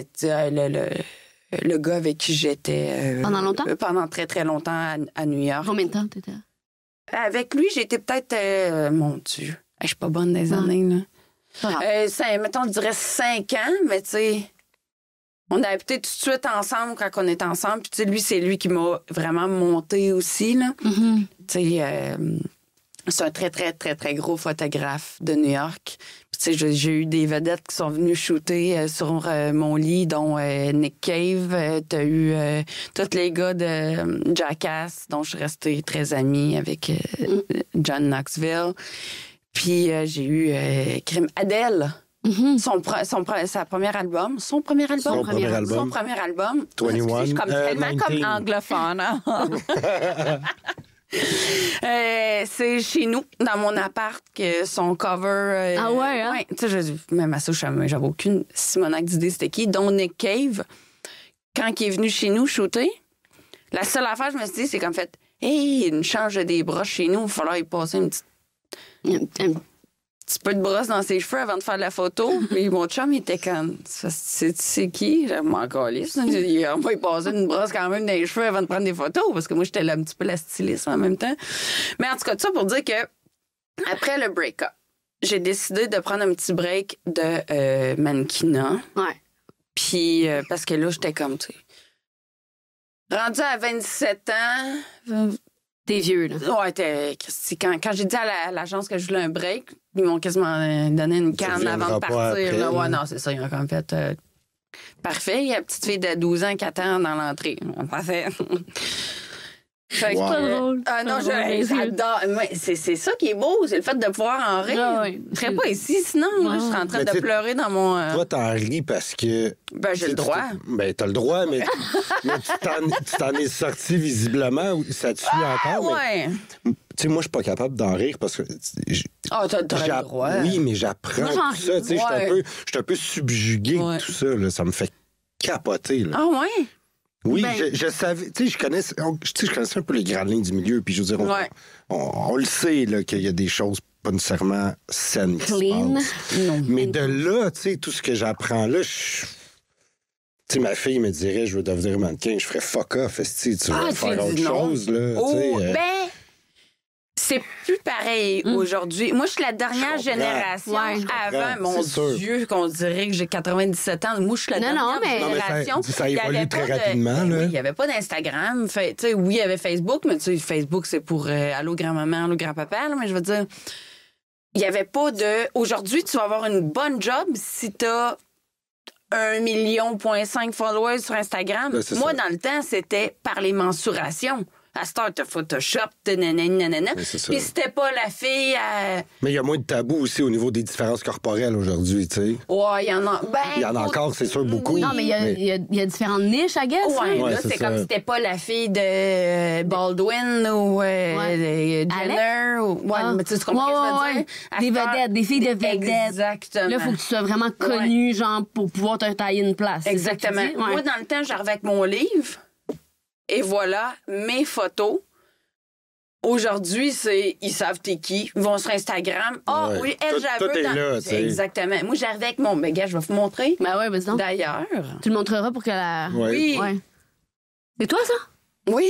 le gars avec qui j'étais... Pendant longtemps? Pendant très, très longtemps à New York. Combien de temps t'étais? Avec lui, j'étais peut-être... mon Dieu, je suis pas bonne des années, là. Mettons, je dirais 5 ans, mais tu sais... On a habité tout de suite ensemble quand on était ensemble. Puis tu sais, lui, c'est lui qui m'a vraiment monté aussi, là. Mm-hmm. Tu sais... c'est un très, très, très, très gros photographe de New York. Tu sais, j'ai eu des vedettes qui sont venues shooter sur mon lit, dont Nick Cave. T'as eu tous les gars de Jackass, dont je suis restée très amie avec John Knoxville. Puis j'ai eu Adele. Mm-hmm. Son premier album. Son premier album. 21. Je suis comme tellement 19. comme anglophone. Hein? C'est chez nous, dans mon appart, que son cover... Ah ouais, hein? Ouais, tu sais, même à ça, j'avais aucune Simonac d'idée c'était qui. Dont Nick Cave, quand il est venu chez nous shooter, la seule affaire, je me suis dit, c'est comme fait, hey, une change des broches chez nous, il va falloir y passer un petit peu de brosse dans ses cheveux avant de faire la photo. Puis mon chum, il était comme, c'est qui? Je m'en calisse. On va y passer une brosse quand même dans les cheveux avant de prendre des photos, parce que moi, j'étais là un petit peu la styliste en même temps. Mais en tout cas, tout ça pour dire que après le break-up, j'ai décidé de prendre un petit break de mannequinat. Ouais. Puis, parce que là, j'étais comme, tu sais, rendue à 27 ans... T'es vieux, là. Ouais, quand j'ai dit à l'agence que je voulais un break, ils m'ont quasiment donné une canne avant de partir. Là. Ouais, non, c'est ça. Ils ont comme fait parfait. Il y a une petite fille de 12 ans qui attend dans l'entrée. Parfait. Fait Wow. C'est pas drôle. Ah non, Ouais, j'adore. C'est ça qui est beau, c'est le fait de pouvoir en rire. Ah ouais. Je serais pas ici sinon. Moi, je serais en train Mais de tu sais, pleurer dans mon... Toi, t'en ris parce que... Ben, j'ai le droit. Ben, t'as le droit, mais tu t'en es sorti visiblement. Ça te suit encore. Ouais. Mais, tu sais, moi, je suis pas capable d'en rire parce que... Ah, t'as le droit. Oui, mais j'apprends Moi, j'en tout ça. Tu sais, ris. je suis un peu subjugué de tout ça. Là. Ça me fait capoter. Là. Ah ouais? Oui, Ben- je savais, tu sais, je connaissais un peu les grandes lignes du milieu, puis je veux dire, on le sait là, qu'il y a des choses pas nécessairement saines qui se Clean. passent. Non. Mais de là, tu sais, tout ce que j'apprends là, tu sais, ma fille me dirait, je veux devenir mannequin, je ferais fuck off, esti, tu vas tu faire autre dis non. chose, là, Oh, tu sais. ben, c'est plus pareil aujourd'hui. Moi, je suis la dernière Je comprends. génération. Ouais, je Avant, mon c'est sûr. Dieu, qu'on dirait que j'ai 97 ans. Moi, je suis la Non, dernière mais- Non, mais génération. ça Il y évolue avait très pas de- rapidement, là. Oui, il n'y avait pas d'Instagram. Tu sais, oui, il y avait Facebook, mais tu sais, Facebook, c'est pour allô grand-maman, allô grand-papa. là, Mais je veux dire, il n'y avait pas de... Aujourd'hui, tu vas avoir une bonne job si tu as 1,5 million followers sur Instagram. Ben, c'est Moi, ça. dans le temps, c'était par les mensurations. À cette heure, t'as Photoshop, t'as nanana. Ben, c'est ça. Puis c'était pas la fille à... Mais il y a moins de tabous aussi au niveau des différences corporelles aujourd'hui, tu sais. Ouais, il y en a... Ben, Il y en a encore, c'est sûr, beaucoup. Non, mais il y a différentes niches, I guess. Ouais, Ouais, là, c'est c'est ça. comme si t'étais pas la fille de Baldwin ou de Jenner. Ou... Ouais, Ah. mais tu comprends ce que je veux dire? À Des cette heure- vedettes, des filles de vedettes. Exactement. Là, il faut que tu sois vraiment connu, genre, pour pouvoir te tailler une place. C'est ça que tu Exactement. dis? Ouais. Moi, dans le temps, j'arrivais avec mon livre et voilà mes photos. Aujourd'hui, ils savent t'es qui. Ils vont sur Instagram. Ah Ouais. oui, elle, Tout j'avais. est là, tu sais. Exactement. Moi, j'arrivais avec mon... Ben, gars, je vais vous montrer. Ben ouais, vas-y donc. D'ailleurs. Tu le montreras pour que la... Ouais. Oui. Ouais. C'est toi, ça? Oui.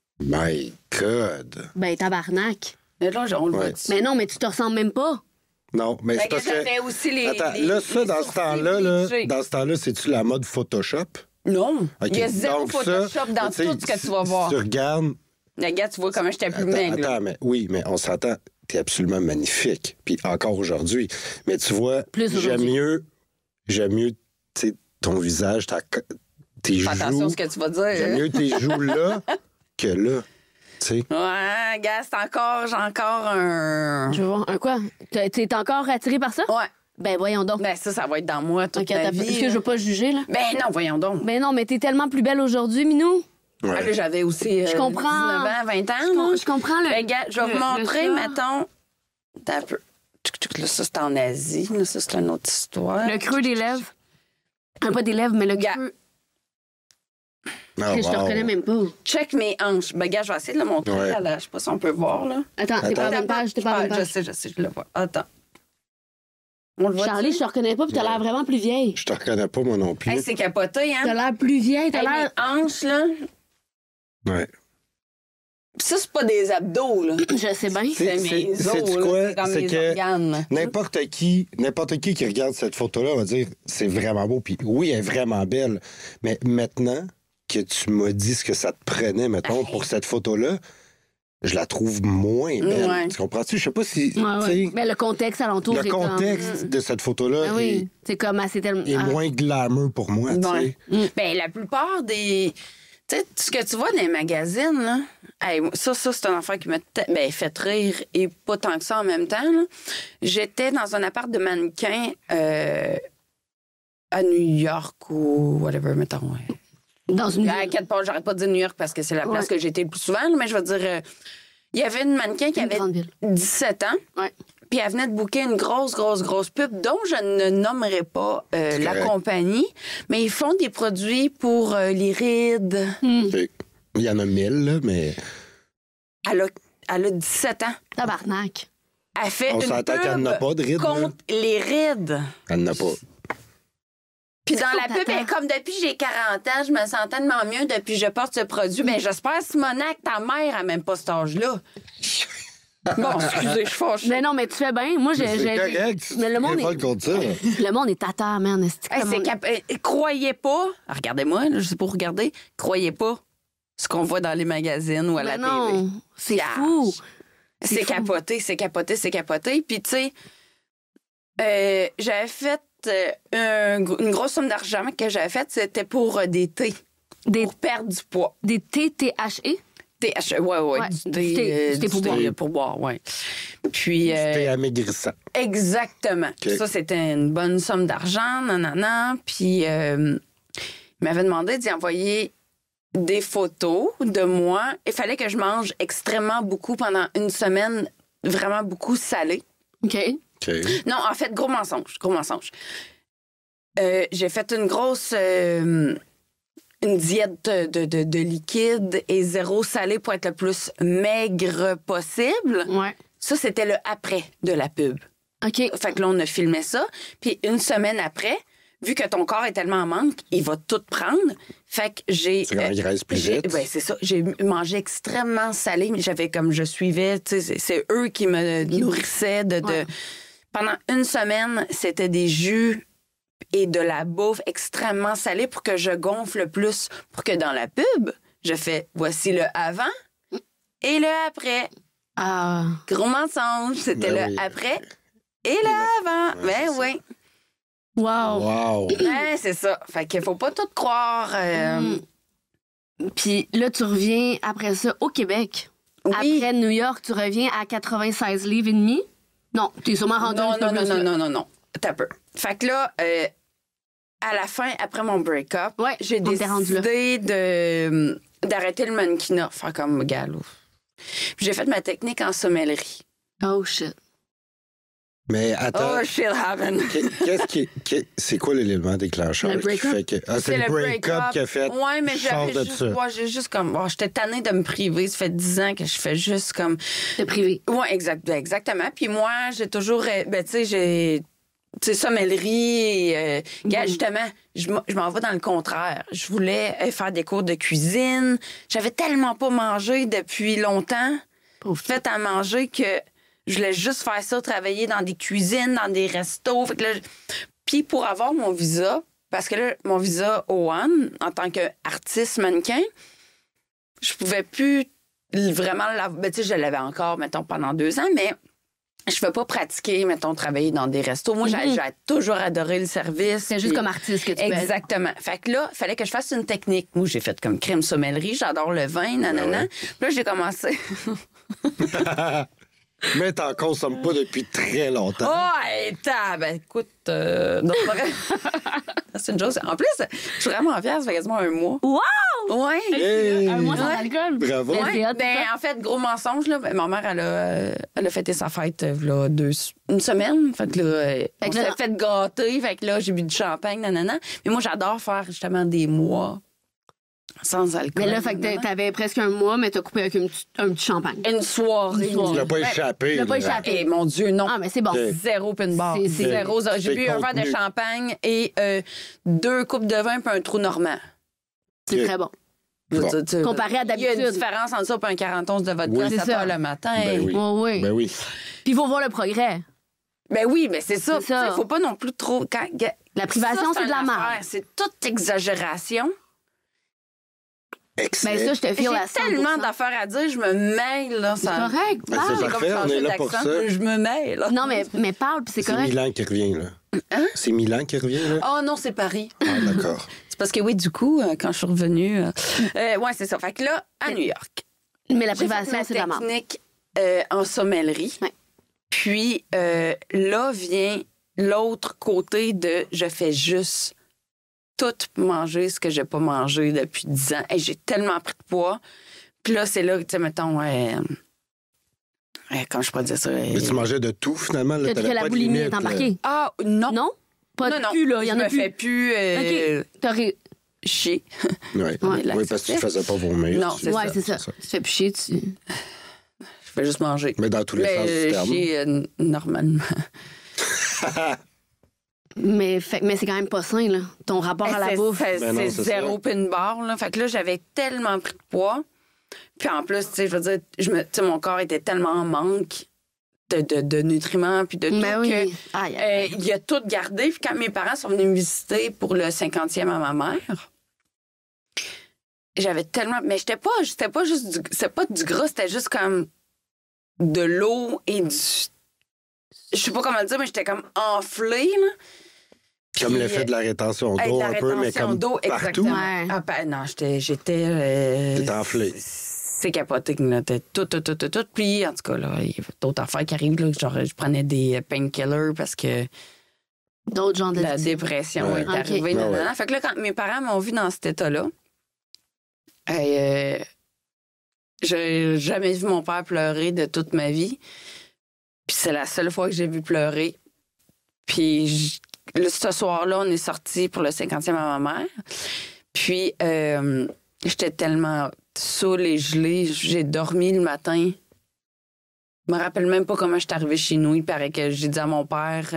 My God. Ben, tabarnak. Mais là, on le voit Ouais. dessus. Mais non, mais tu te ressembles même pas. Non, mais c'est Ben, parce que... j'avais aussi les... Attends, les- là, ça, les dans ce sourcils temps-là, là, bleachés. dans ce temps-là, c'est-tu la mode Photoshop? Non. OK. Il y a zéro Donc, Photoshop ça, dans tu sais, tout ce que tu vas si voir. tu regardes... Regarde, tu vois comment j'étais plus maigre. là. Attends, mais oui, mais on s'entend, t'es absolument magnifique. Puis encore aujourd'hui. Mais tu vois, Plus aujourd'hui. j'aime mieux, tu sais, ton visage, tes Fais joues. attention à ce que tu vas dire. J'aime mieux tes joues là que là. Tu sais. Ouais, gars, j'ai encore un... Je veux voir. Un quoi? T'es encore attiré par ça? Ouais. Ben, voyons donc. Ben, ça va être dans moi toute Ok, ma attends, vie. est-ce que je veux pas juger, là? Ben non, voyons donc. Ben non, mais t'es tellement plus belle aujourd'hui, Minou. Ouais. Ah, là, j'avais aussi Je comprends. 19 ans, 20 ans. Je comprends le... Ben, gars, je vais le- vous montrer, le- mettons... Attends un peu. Là, ça, c'est en Asie. Là, ça, c'est une autre histoire. Le creux des lèvres. Pas des lèvres, mais le Gars. creux. Ah, Je te wow. reconnais même pas. Check mes hanches. Ben, gars, je vais essayer de le montrer. Ouais. Là, je sais pas si on peut voir, là. Attends, t'es pas à la bonne page, t'es pas à la bonne Je page. sais, je le vois. Attends. On le voit. Charlie, je te reconnais pas, puis t'as l'air vraiment plus vieille. Je te reconnais pas, moi non plus. Hey, c'est capoté, hein? T'as l'air plus vieille, t'as Hey, l'air... mes hanches, là. Ouais. Pis ça, c'est pas des abdos, là. Je sais bien. C'est mes os, sais-tu là. quoi? C'est comme C'est mes que organes. n'importe qui qui regarde cette photo-là va dire c'est vraiment beau. Puis oui, elle est vraiment belle. Mais maintenant que tu m'as dit ce que ça te prenait, mettons, pour cette photo-là, je la trouve moins belle. Ouais. Tu comprends-tu? Je sais pas si. Ouais, tu ouais. sais, Mais le contexte alentour le est comme... contexte de cette photo-là Ah oui, c'est comme assez tellement... est moins glamour pour moi. tu Ouais. sais. Ben, la plupart des. Tu sais, ce que tu vois dans les magazines, là, hey, ça c'est un affaire qui m'a fait rire et pas tant que ça en même temps. Là. J'étais dans un appart de mannequin à New York ou whatever, mettons. Ouais. Dans une... À quelque part, j'arrête pas de dire New York parce que c'est la place Ouais. que j'ai été le plus souvent, là, mais je veux dire, il y avait une mannequin qui Une avait grande ville. 17 ans. Ouais. Puis elle venait de booker une grosse pub dont je ne nommerai pas la correct. compagnie, mais ils font des produits pour les rides. Fait- Il y en a 1000, là, mais Elle a 17 ans. Tabarnak. Elle fait on une s'entend pub qu'elle n'a pas de rides. là. contre les rides. Elle n'a pas. Puis dans la qu'on pub, t'attend? elle est comme depuis j'ai 40 ans, je me sens tellement mieux depuis que je porte ce produit. Mais j'espère, Simonac, ta mère a même pas cet âge-là. Bon, excusez, je fâche. Mais non, mais tu fais bien. Moi, C'est correct. Mais le monde Tu est... pas contre ça. Le monde est tata, man. Hey, croyez pas, regardez-moi, là, je sais pas regarder, croyez pas ce qu'on voit dans les magazines ou à la Mais TV. non, c'est Yes. fou. C'est fou. capoté, c'est capoté, c'est capoté. Puis, tu sais, j'avais fait une grosse somme d'argent que j'avais faite, c'était pour des thés. Des, Pour perdre du poids. des TTHE? THC, ouais. Du thé pour boire, ouais. Puis... C'était amaigrissant. Exactement. Okay. Ça, c'était une bonne somme d'argent, nanana. Puis, il m'avait demandé d'y envoyer des photos de moi. Il fallait que je mange extrêmement beaucoup pendant une semaine, vraiment beaucoup salé. OK. Non, en fait, gros mensonge. J'ai fait une grosse... une diète de liquide et zéro salé pour être le plus maigre possible. Ouais. Ça, c'était le après de la pub. OK. Fait que là, on a filmé ça. Puis une semaine après, vu que ton corps est tellement en manque, il va tout prendre. Fait que j'ai... C'est quand graisse plus vite. Ben, c'est ça. J'ai mangé extrêmement salé. Mais j'avais comme je suivais, tu sais, c'est eux qui me nourrissaient de... Ouais. Pendant une semaine, c'était des jus et de la bouffe extrêmement salée pour que je gonfle plus. Pour que dans la pub, je fais voici le avant et le après. Ah. Gros mensonge, c'était Ben le oui. après et le avant. Ouais, Ben c'est oui. Wow. Wow. Ouais, c'est ça. Fait qu'il faut pas tout croire. Puis là, tu reviens après ça au Québec. Oui. Après New York, tu reviens à 96 livres et demi. Non, t'es sûrement rendu un petit peu plus, là. Non. T'as peu. Fait que là, à la fin, après mon break-up, Ouais, j'ai on était rendu là. décidé d'arrêter le mannequinat, faire comme galop. Puis j'ai fait ma technique en sommellerie. Oh, shit. Mais attends, Oh, shit happened. c'est quoi l'élément déclencheur Le qui break-up? fait que... Ah, c'est le break-up qui a fait... Ouais, mais sors j'avais de juste... ça. Ouais, j'ai juste comme... Oh, j'étais tannée de me priver. Ça fait 10 ans que je fais juste comme... T'es privé. Ouais, exactement. Puis moi, j'ai toujours... Ben, tu sais, j'ai... Tu sais, sommellerie, justement, je m'en vais dans le contraire. Je voulais faire des cours de cuisine. J'avais tellement pas mangé depuis longtemps. Fait à manger que je voulais juste faire ça, travailler dans des cuisines, dans des restos. Fait que là, puis pour avoir mon visa, parce que là, mon visa O1, en tant qu'artiste mannequin, je pouvais plus vraiment... Ben, tu sais, je l'avais encore, mettons, pendant 2 ans, mais... Je ne peux pas pratiquer, mettons, travailler dans des restos. Moi, j'ai toujours adoré le service. C'est juste comme artiste que tu peux être. Exactement. Fait que là, il fallait que je fasse une technique. Moi, j'ai fait comme crème sommellerie. J'adore le vin, nanana. Puis là, j'ai commencé. Mais t'en consommes pas depuis très longtemps. Oh, ben écoute, non, c'est pas vrai. C'est une chose. En plus, je suis vraiment fière, ça fait quasiment un mois. Wow! Ouais. Hey! Un mois sans alcool. Bravo. Mais c'est hot, Ben, ça. en fait, gros mensonge, là, ben, ma mère, elle a fêté sa fête là, une semaine. Fait que là, on s'est fait gâter. Fait que là, j'ai bu du champagne, nanana. Mais moi, j'adore faire justement des mois sans alcool. Mais là, fait que t'avais presque un mois, mais t'as coupé avec un petit champagne. Une soirée. Une soirée. Tu l'as pas échappé. Tu l'as pas là. échappé. Et mon Dieu, non. Ah, mais c'est bon. Ok. Zéro pin bar. C'est- Zéro. J'ai c'est bu un verre de contenu. champagne et 2 coupes de vin puis un trou normand. C'est Ok. très bon. Je veux Bon. dire, Comparé à Il y a une d'habitude. différence entre ça et un 40 onces de vodka Oui. à C'est 7 ça. heures le matin. Ben oui. Ouais, ouais. Ben oui. Puis il faut voir le progrès. Ben oui, mais c'est ça. C'est ça. Il faut pas non plus trop... La privation, c'est de la une merde. affaire. C'est toute exagération. Excellent. Ben ça, je te J'ai file à 100%. tellement d'affaires à dire, je me mêle. Là, C'est ça... correct, Ben, parle. c'est J'ai comme parfait, on changé est là pour d'accent, ça. Je me mêle. Non, mais parle, puis c'est C'est correct. Milan qui revient, là. Hein? C'est Milan qui revient, là? Oh non, c'est Paris. Ah, d'accord. C'est parce que oui, du coup, quand je suis revenue... ouais, c'est ça. Fait que là, à New York, Mais la j'ai fait privation, ma c'est de la merde. technique en sommellerie. Ouais. Puis là vient l'autre côté de je fais juste tout manger ce que j'ai pas mangé depuis 10 ans. Et j'ai tellement pris de poids. Puis là, c'est là que, tu sais, mettons... comment je pourrais dire ça? Mais tu mangeais de tout, finalement. Là, Que t'avais la pas de boulimie limite, est embarquée. Ah, non. Non? Pas de non. plus, là. Il y en je a me plus. fais plus OK. T'aurais... chier. Oui, Ouais. oui, parce que tu faisais pas vomir. Non, c'est Ouais, ça. c'est ça. Tu te fais plus chier, tu... Je fais juste manger. Mais dans tous les sens du terme. chier normalement. Mais c'est quand même pas sain, là. Ton rapport à la bouffe. Ben non, C'est c'est zéro ça. pin bar. Là. Fait que là, j'avais tellement pris de poids. Puis en plus, tu sais, je veux dire, tu sais, mon corps était tellement en manque de nutriments puis de tout Ben oui. que Aïe, aïe. il a tout gardé. Puis quand mes parents sont venus me visiter pour le 50e à ma mère, j'avais tellement... Mais c'était pas juste du... C'était pas du gras, c'était juste comme de l'eau et du... Je sais pas comment le dire, mais j'étais comme enflée, là. Comme Puis, l'effet de la rétention de d'eau la un peu, mais rétention comme d'eau, partout. exactement. Ouais. Ah, ben, non, j'étais... T'étais enflée. c'est capoté. Là, tout. Puis, en tout cas, là, il y a d'autres affaires qui arrivent. Là, genre, je prenais des painkillers parce que d'autres genres de la dépression est arrivée. Fait que là, quand mes parents m'ont vu dans cet état-là, j'ai jamais vu mon père pleurer de toute ma vie. Puis c'est la seule fois que j'ai vu pleurer. Puis ce soir-là, on est sortis pour le 50e à ma mère. Puis j'étais tellement saoule et gelée. J'ai dormi le matin. Je me rappelle même pas comment je suis arrivée chez nous. Il paraît que j'ai dit à mon père...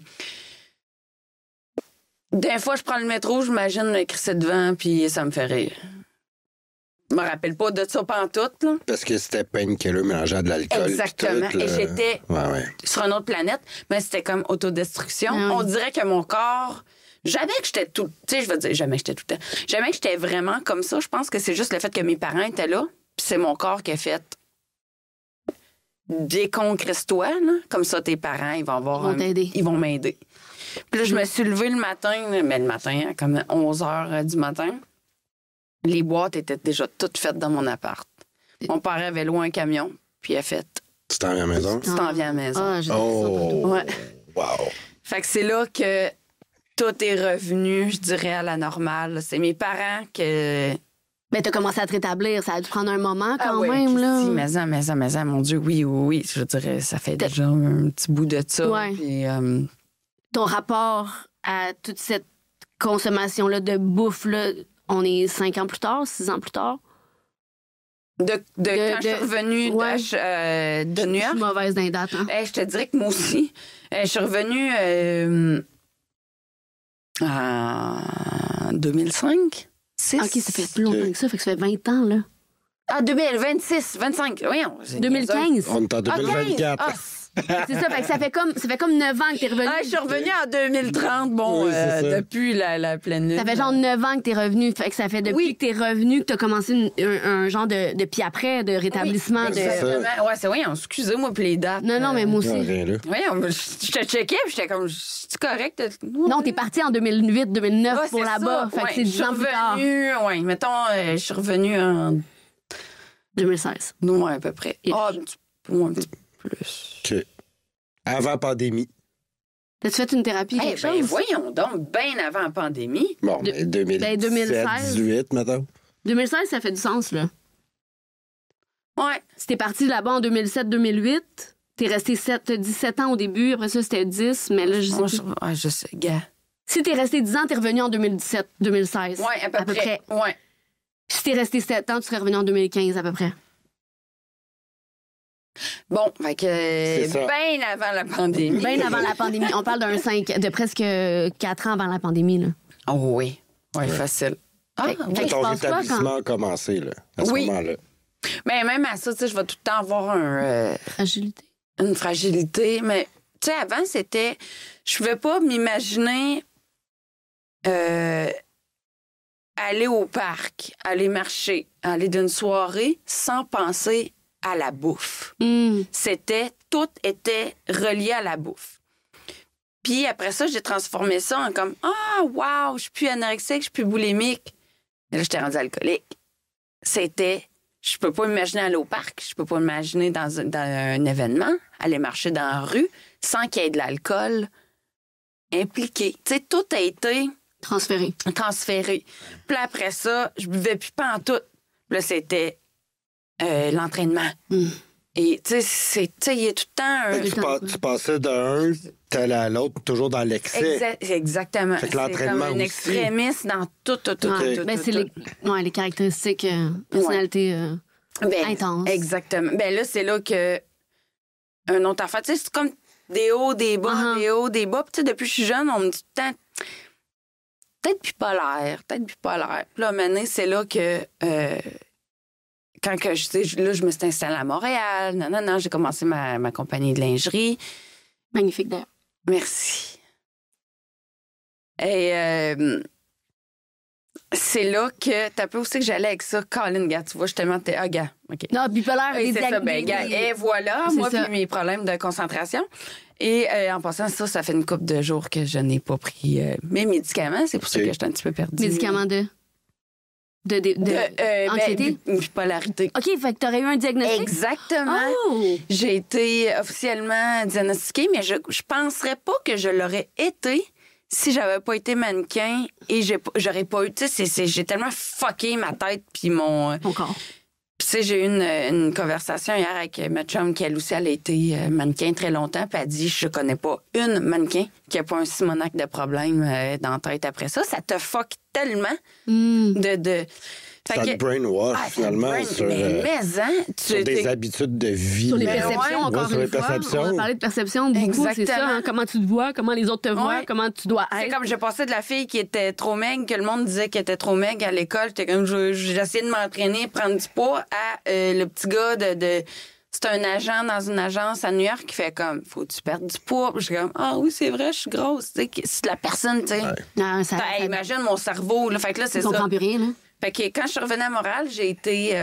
Des fois, je prends le métro, j'imagine le crisser devant, puis ça me fait rire. Je me rappelle pas de ça pantoute, là. Parce que c'était painkiller mélangé à de l'alcool. Exactement. Tout, et j'étais ouais. sur une autre planète, mais c'était comme autodestruction. On dirait que mon corps... Jamais que j'étais tout... Tu sais, je veux dire, jamais que j'étais tout le temps. Jamais que j'étais vraiment comme ça. Je pense que c'est juste le fait que mes parents étaient là, puis c'est mon corps qui a fait... Déconcrisse-toi, là. Comme ça, tes parents, ils vont avoir... Ils vont m'aider. Puis là, je me suis levée le matin, mais le matin, comme 11 h du matin. Les boîtes étaient déjà toutes faites dans mon appart. Mon père avait loué un camion, puis il a fait... Tu t'en viens à la maison? Tu t'en viens à la maison. Ouais. Wow. Fait que c'est là que tout est revenu, je dirais, à la normale. C'est mes parents que... Mais t'as commencé à te rétablir. Ça a dû prendre un moment quand même, là. Si, mais mon Dieu, oui. Je dirais, ça fait déjà un petit bout de ça. Ouais. Puis, ton rapport à toute cette consommation-là de bouffe-là, on est 5 ans plus tard, 6 ans plus tard? Quand je suis revenue de New York. Je suis mauvaise dans les dates, hein? Je te dirais que moi aussi. Je suis revenue en 2005. 6. OK, ça fait plus longtemps que ça. Fait que ça fait 20 ans, là. Ah, 2026, 25. Voyons. 2015. On est en 2024. Okay. C'est ça, fait que ça fait comme 9 ans que t'es revenu. Je suis revenue en 2030, depuis la pleine lune. Ça fait genre 9 ans que t'es revenu. Fait que ça fait depuis que t'es revenu que t'as commencé un genre de pied après, de rétablissement. Exactement. Ouais, voyons, excusez-moi pour les dates. Non, mais moi aussi. Voyons, je te checkais, puis j'étais comme, c'est correct? Non, t'es parti en 2008-2009 pour là-bas. Fait que c'est 10 ans plus tard. Oui, mettons, je suis revenue en... 2016. Non, à peu près. Un petit peu plus. OK. Avant pandémie. T'as-tu fait une thérapie, quelque chose? Voyons donc, bien avant la pandémie. Bon, 2017, 2018, mettons. 2016, ça fait du sens, là. Ouais. Si t'es parti là-bas en 2007-2008, t'es resté 17 ans au début, après ça, c'était 10, mais là, je sais, gars. Si t'es resté 10 ans, t'es revenu en 2017-2016. Ouais, à peu près. Ouais. Si t'es resté 7 ans, tu serais revenu en 2015, à peu près. Bon, fait que bien avant la pandémie. Bien avant la pandémie. On parle de presque 4 ans avant la pandémie, là. Oh oui. Oui, facile. Ton rétablissement a commencé, là, à ce moment-là. Mais même à ça, tu sais, je vais tout le temps avoir fragilité. Une fragilité. Mais, tu sais, avant, c'était... Je pouvais pas m'imaginer aller au parc, aller marcher, aller d'une soirée sans penser à la bouffe. Tout était relié à la bouffe. Puis après ça, j'ai transformé ça en comme wow, je suis plus anorexique, je suis plus boulimique. Mais là, j'étais rendue alcoolique. C'était, je peux pas imaginer aller au parc, je peux pas imaginer dans un événement, aller marcher dans la rue sans qu'il y ait de l'alcool impliqué. Tu sais, tout a été transféré. Puis après ça, je buvais plus pantoute. Puis là, c'était l'entraînement. Et tu sais, il y a tout le temps tu passais d'un, t'allais à l'autre, toujours dans l'excès. Exactement. Fait que l'entraînement c'est comme un extrémiste dans tout. C'est les caractéristiques personnalité intense. Exactement. Ben là, c'est là que un autre affaire. Tu sais, c'est comme des hauts, des bas, des hauts, des bas. Puis tu sais, depuis que je suis jeune, on me dit tout le temps peut-être bipolaire. Puis là, maintenant, c'est là que quand que je me suis installée à Montréal, non, j'ai commencé ma compagnie de lingerie. Magnifique d'ailleurs. Merci. Et c'est là que t'as peu aussi que j'allais avec ça. Colin, gars, tu vois, je tellement... gars, OK. Non, bipolaire, oui, c'est ça, gars. Et voilà, moi, puis mes problèmes de concentration. Et en passant, ça fait une couple de jours que je n'ai pas pris mes médicaments. C'est pour ça que j'étais un petit peu perdue. Médicaments de? anxiété? Bipolarité. OK, fait que t'aurais eu un diagnostic? Exactement. Oh! J'ai été officiellement diagnostiquée, mais je penserais pas que je l'aurais été si j'avais pas été mannequin et j'aurais pas eu... Tu sais, j'ai tellement fucké ma tête puis mon corps. Puis, tu sais, j'ai eu une conversation hier avec ma chum qui, elle aussi, elle a été mannequin très longtemps. Puis, elle dit, je connais pas une mannequin qui a pas un simonac de problème dans la tête après ça. Ça te fuck tellement de... Ça te brainwash, finalement, sur des habitudes de vie. Sur les perceptions, encore sur une les fois. perceptions. On va parler de perception beaucoup, c'est ça. Hein? Comment tu te vois, comment les autres te voient, comment tu dois être. C'est comme j'ai passé de la fille qui était trop maigre, que le monde disait qu'elle était trop maigre à l'école. J'étais comme, j'essayais de m'entraîner, prendre du poids, à le petit gars de c'est un agent dans une agence à New York qui fait comme, faut que tu perdes du poids. Puis je suis comme, ah oui, c'est vrai, je suis grosse. C'est la personne, tu sais. Ouais. Imagine mon cerveau. Là. Fait que là, c'est ça. On comprend plus rien, là. Fait que quand je suis revenue à Montréal, j'ai été...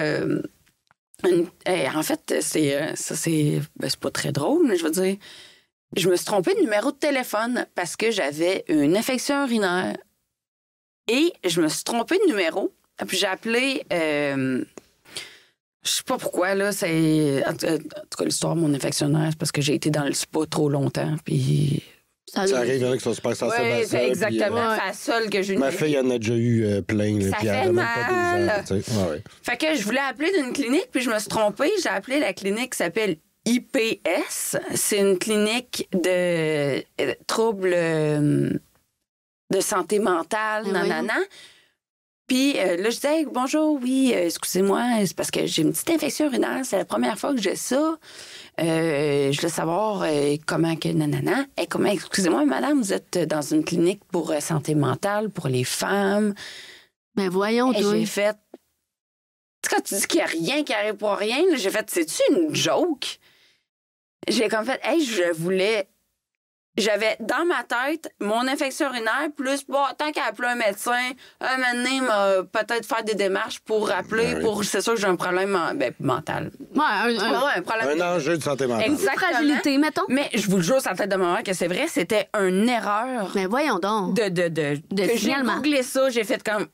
en fait, c'est pas très drôle, mais je veux dire, je me suis trompée de numéro de téléphone parce que j'avais une infection urinaire. Et je me suis trompée de numéro. Puis j'ai appelé... je sais pas pourquoi, là. C'est... En tout cas, l'histoire de mon infection urinaire, c'est parce que j'ai été dans le spa trop longtemps, puis... Ça arrive, il y en a qui sont super sensibles à ça. C'est exactement la seule que j'ai eu. Ma fille en a déjà eu plein. Ça puis fait elle mal. Pas 12 ans, Fait que je voulais appeler d'une clinique, puis je me suis trompée. J'ai appelé la clinique qui s'appelle IPS. C'est une clinique de troubles de santé mentale, nanana. Puis là, je disais, hey, bonjour, oui, excusez-moi, c'est parce que j'ai une petite infection urinaire. C'est la première fois que j'ai ça. Je voulais savoir comment que nanana. Excusez-moi, madame, vous êtes dans une clinique pour santé mentale, pour les femmes. Ben voyons, toi. J'ai fait... Quand tu dis qu'il n'y a rien qui arrive pour rien, là, j'ai fait, c'est-tu une joke? J'ai comme fait, hey, je voulais... J'avais dans ma tête mon infection urinaire, plus, bon, tant qu'à appeler un médecin, un moment donné, peut-être faire des démarches pour appeler, c'est sûr que j'ai un problème mental. Ouais, un problème. Un enjeu de santé mentale. Exactement. Fragilité, mettons. Mais je vous le jure, sur la tête de ma mère que c'est vrai, c'était une erreur. Mais voyons donc. Que j'ai googlé ça, j'ai fait comme...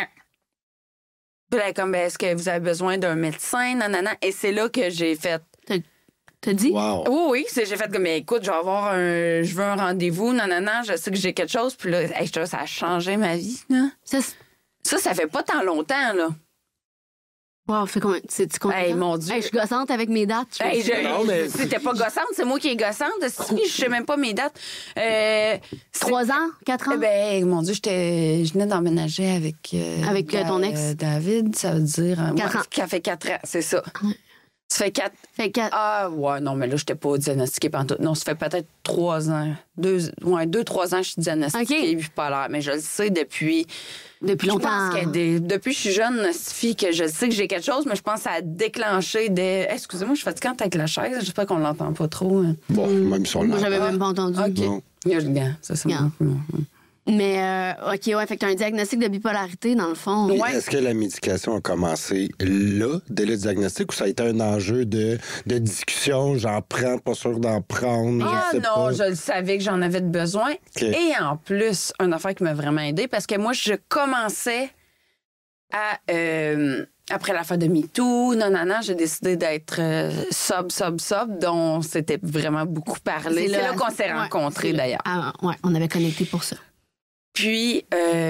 Puis là, comme, est-ce que vous avez besoin d'un médecin, nanana? Et c'est là que j'ai fait... T'as dit? Wow. Oui, j'ai fait comme, mais écoute, je veux un rendez-vous, nanana, je sais que j'ai quelque chose. Puis là, ça a changé ma vie, là. Ça fait pas tant longtemps, là. Wow, fait combien? Tu Hey, mon Dieu. Hey, je suis gossante avec mes dates. Non, mais... C'était pas gossante, c'est moi qui est gossante. Je sais même pas mes dates. 3 ans? 4 ans? Ben, mon Dieu, je venais d'emménager avec ton ex? David, ça veut dire... 4 ans. Ça fait 4 ans, c'est ça. Ça fait 4. Ah, ouais, non, mais là, je n'étais pas diagnostiquée pendant tout. Non, ça fait peut-être 3 ans. 2-3 ans, je suis diagnostiquée bipolaire. Mais je le sais depuis longtemps. Je pense depuis que je suis jeune, fille, que je sais que j'ai quelque chose, mais je pense que ça a déclenché des. Excusez-moi, je suis fatiguante avec la chaise. J'espère qu'on l'entend pas trop. Bon, même si on l'entend. Moi, j'avais même pas entendu. OK. Il y a le gant. Ça, c'est bon. Mais, OK, ouais, fait que t'as un diagnostic de bipolarité, dans le fond. Ouais. Est-ce que la médication a commencé là, dès le diagnostic, ou ça a été un enjeu de discussion, j'en prends, pas sûr d'en prendre? Je le savais que j'en avais besoin. Okay. Et en plus, une affaire qui m'a vraiment aidée, parce que moi, je commençais à... après l'affaire de MeToo, j'ai décidé d'être sub, dont c'était vraiment beaucoup parlé. C'est là qu'on s'est rencontrés, d'ailleurs. Ouais, on avait connecté pour ça. Puis,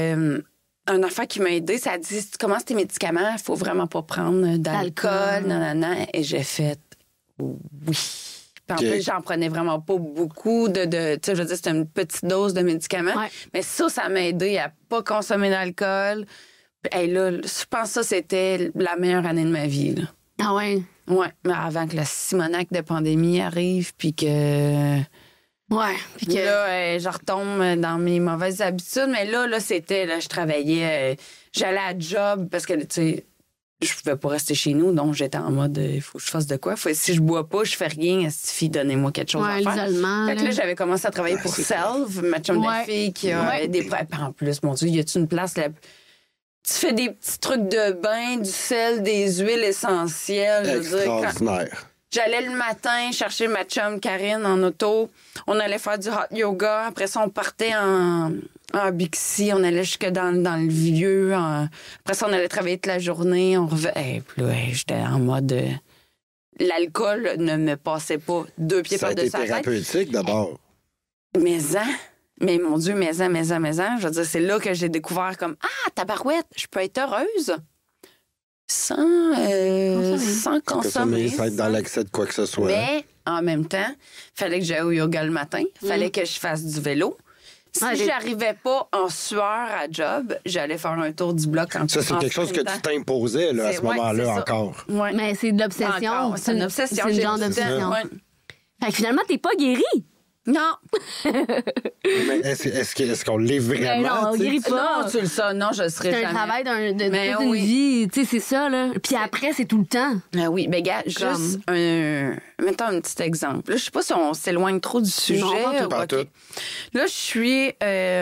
une affaire qui m'a aidée, ça a dit, si tu commences tes médicaments, il faut vraiment pas prendre d'alcool, Et j'ai fait, oui. Puis en plus, j'en prenais vraiment pas beaucoup tu sais, je veux dire, c'était une petite dose de médicaments. Ouais. Mais ça m'a aidé à pas consommer d'alcool. Et là, je pense que ça, c'était la meilleure année de ma vie, là. Ah ouais? Ouais, mais avant que la simonac de pandémie arrive, puis que... Ouais. Puis que là, je retombe dans mes mauvaises habitudes. Mais là c'était, je travaillais, j'allais à job parce que, tu sais, je pouvais pas rester chez nous. Donc, j'étais en mode, il faut que je fasse de quoi. Si je bois pas, je fais rien. Fille, donnez-moi quelque chose à faire. L'isolement. Fait que là, j'avais commencé à travailler pour Self, ma chum de fille qui a des... En plus, mon Dieu, y a-tu une place là? Tu fais des petits trucs de bain, du sel, des huiles essentielles. Extraordinaire. J'allais le matin chercher ma chum Karine en auto. On allait faire du hot yoga. Après ça, on partait en Ah, Bixi, on allait jusque dans le vieux. Après ça, on allait travailler toute la journée. On revenait. Puis là, j'étais en mode... l'alcool ne me passait pas 2 pieds par-dessus la tête. Ça a été thérapeutique, d'abord. Mais mon Dieu, mais en. Je veux dire, c'est là que j'ai découvert comme, tabarouette, je peux être heureuse sans consommer. Sans être dans l'excès de quoi que ce soit. Mais, en même temps, il fallait que j'aille au yoga le matin. Il fallait que je fasse du vélo. Si j'arrivais pas en sueur à job, j'allais faire un tour du bloc en Ça, c'est quelque chose que tu t'imposais là, à ce moment-là encore. Ouais. Mais c'est de l'obsession. C'est une obsession. C'est une genre d'obsession. Ouais. Fait que finalement, t'es pas guéri. Non. Mais est-ce qu'on l'est vraiment? Non, on guérit pas. Non, tu le sais. Non, je serais jamais. C'est un travail de Mais toute une oui. vie. Tu sais, c'est ça, là. Puis après, c'est tout le temps. Ah oui, mais gars, juste mettons un petit exemple. Là, je sais pas si on s'éloigne trop du sujet. Non, pas tout. Là, je suis...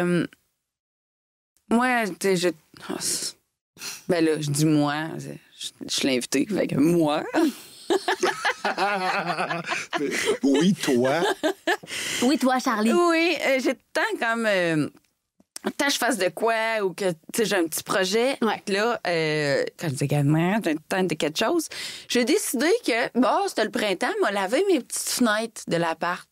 moi, tu sais, ben là, je dis moi. Je suis l'invité, fait que moi... Oui, toi. Oui, toi, Charlie. Oui, j'ai tout le temps comme... tant que je fasse de quoi ou que tu sais j'ai un petit projet, là, quand je dis également, j'ai le temps de quelque chose, j'ai décidé que, c'était le printemps, m'a lavé mes petites fenêtres de l'appart.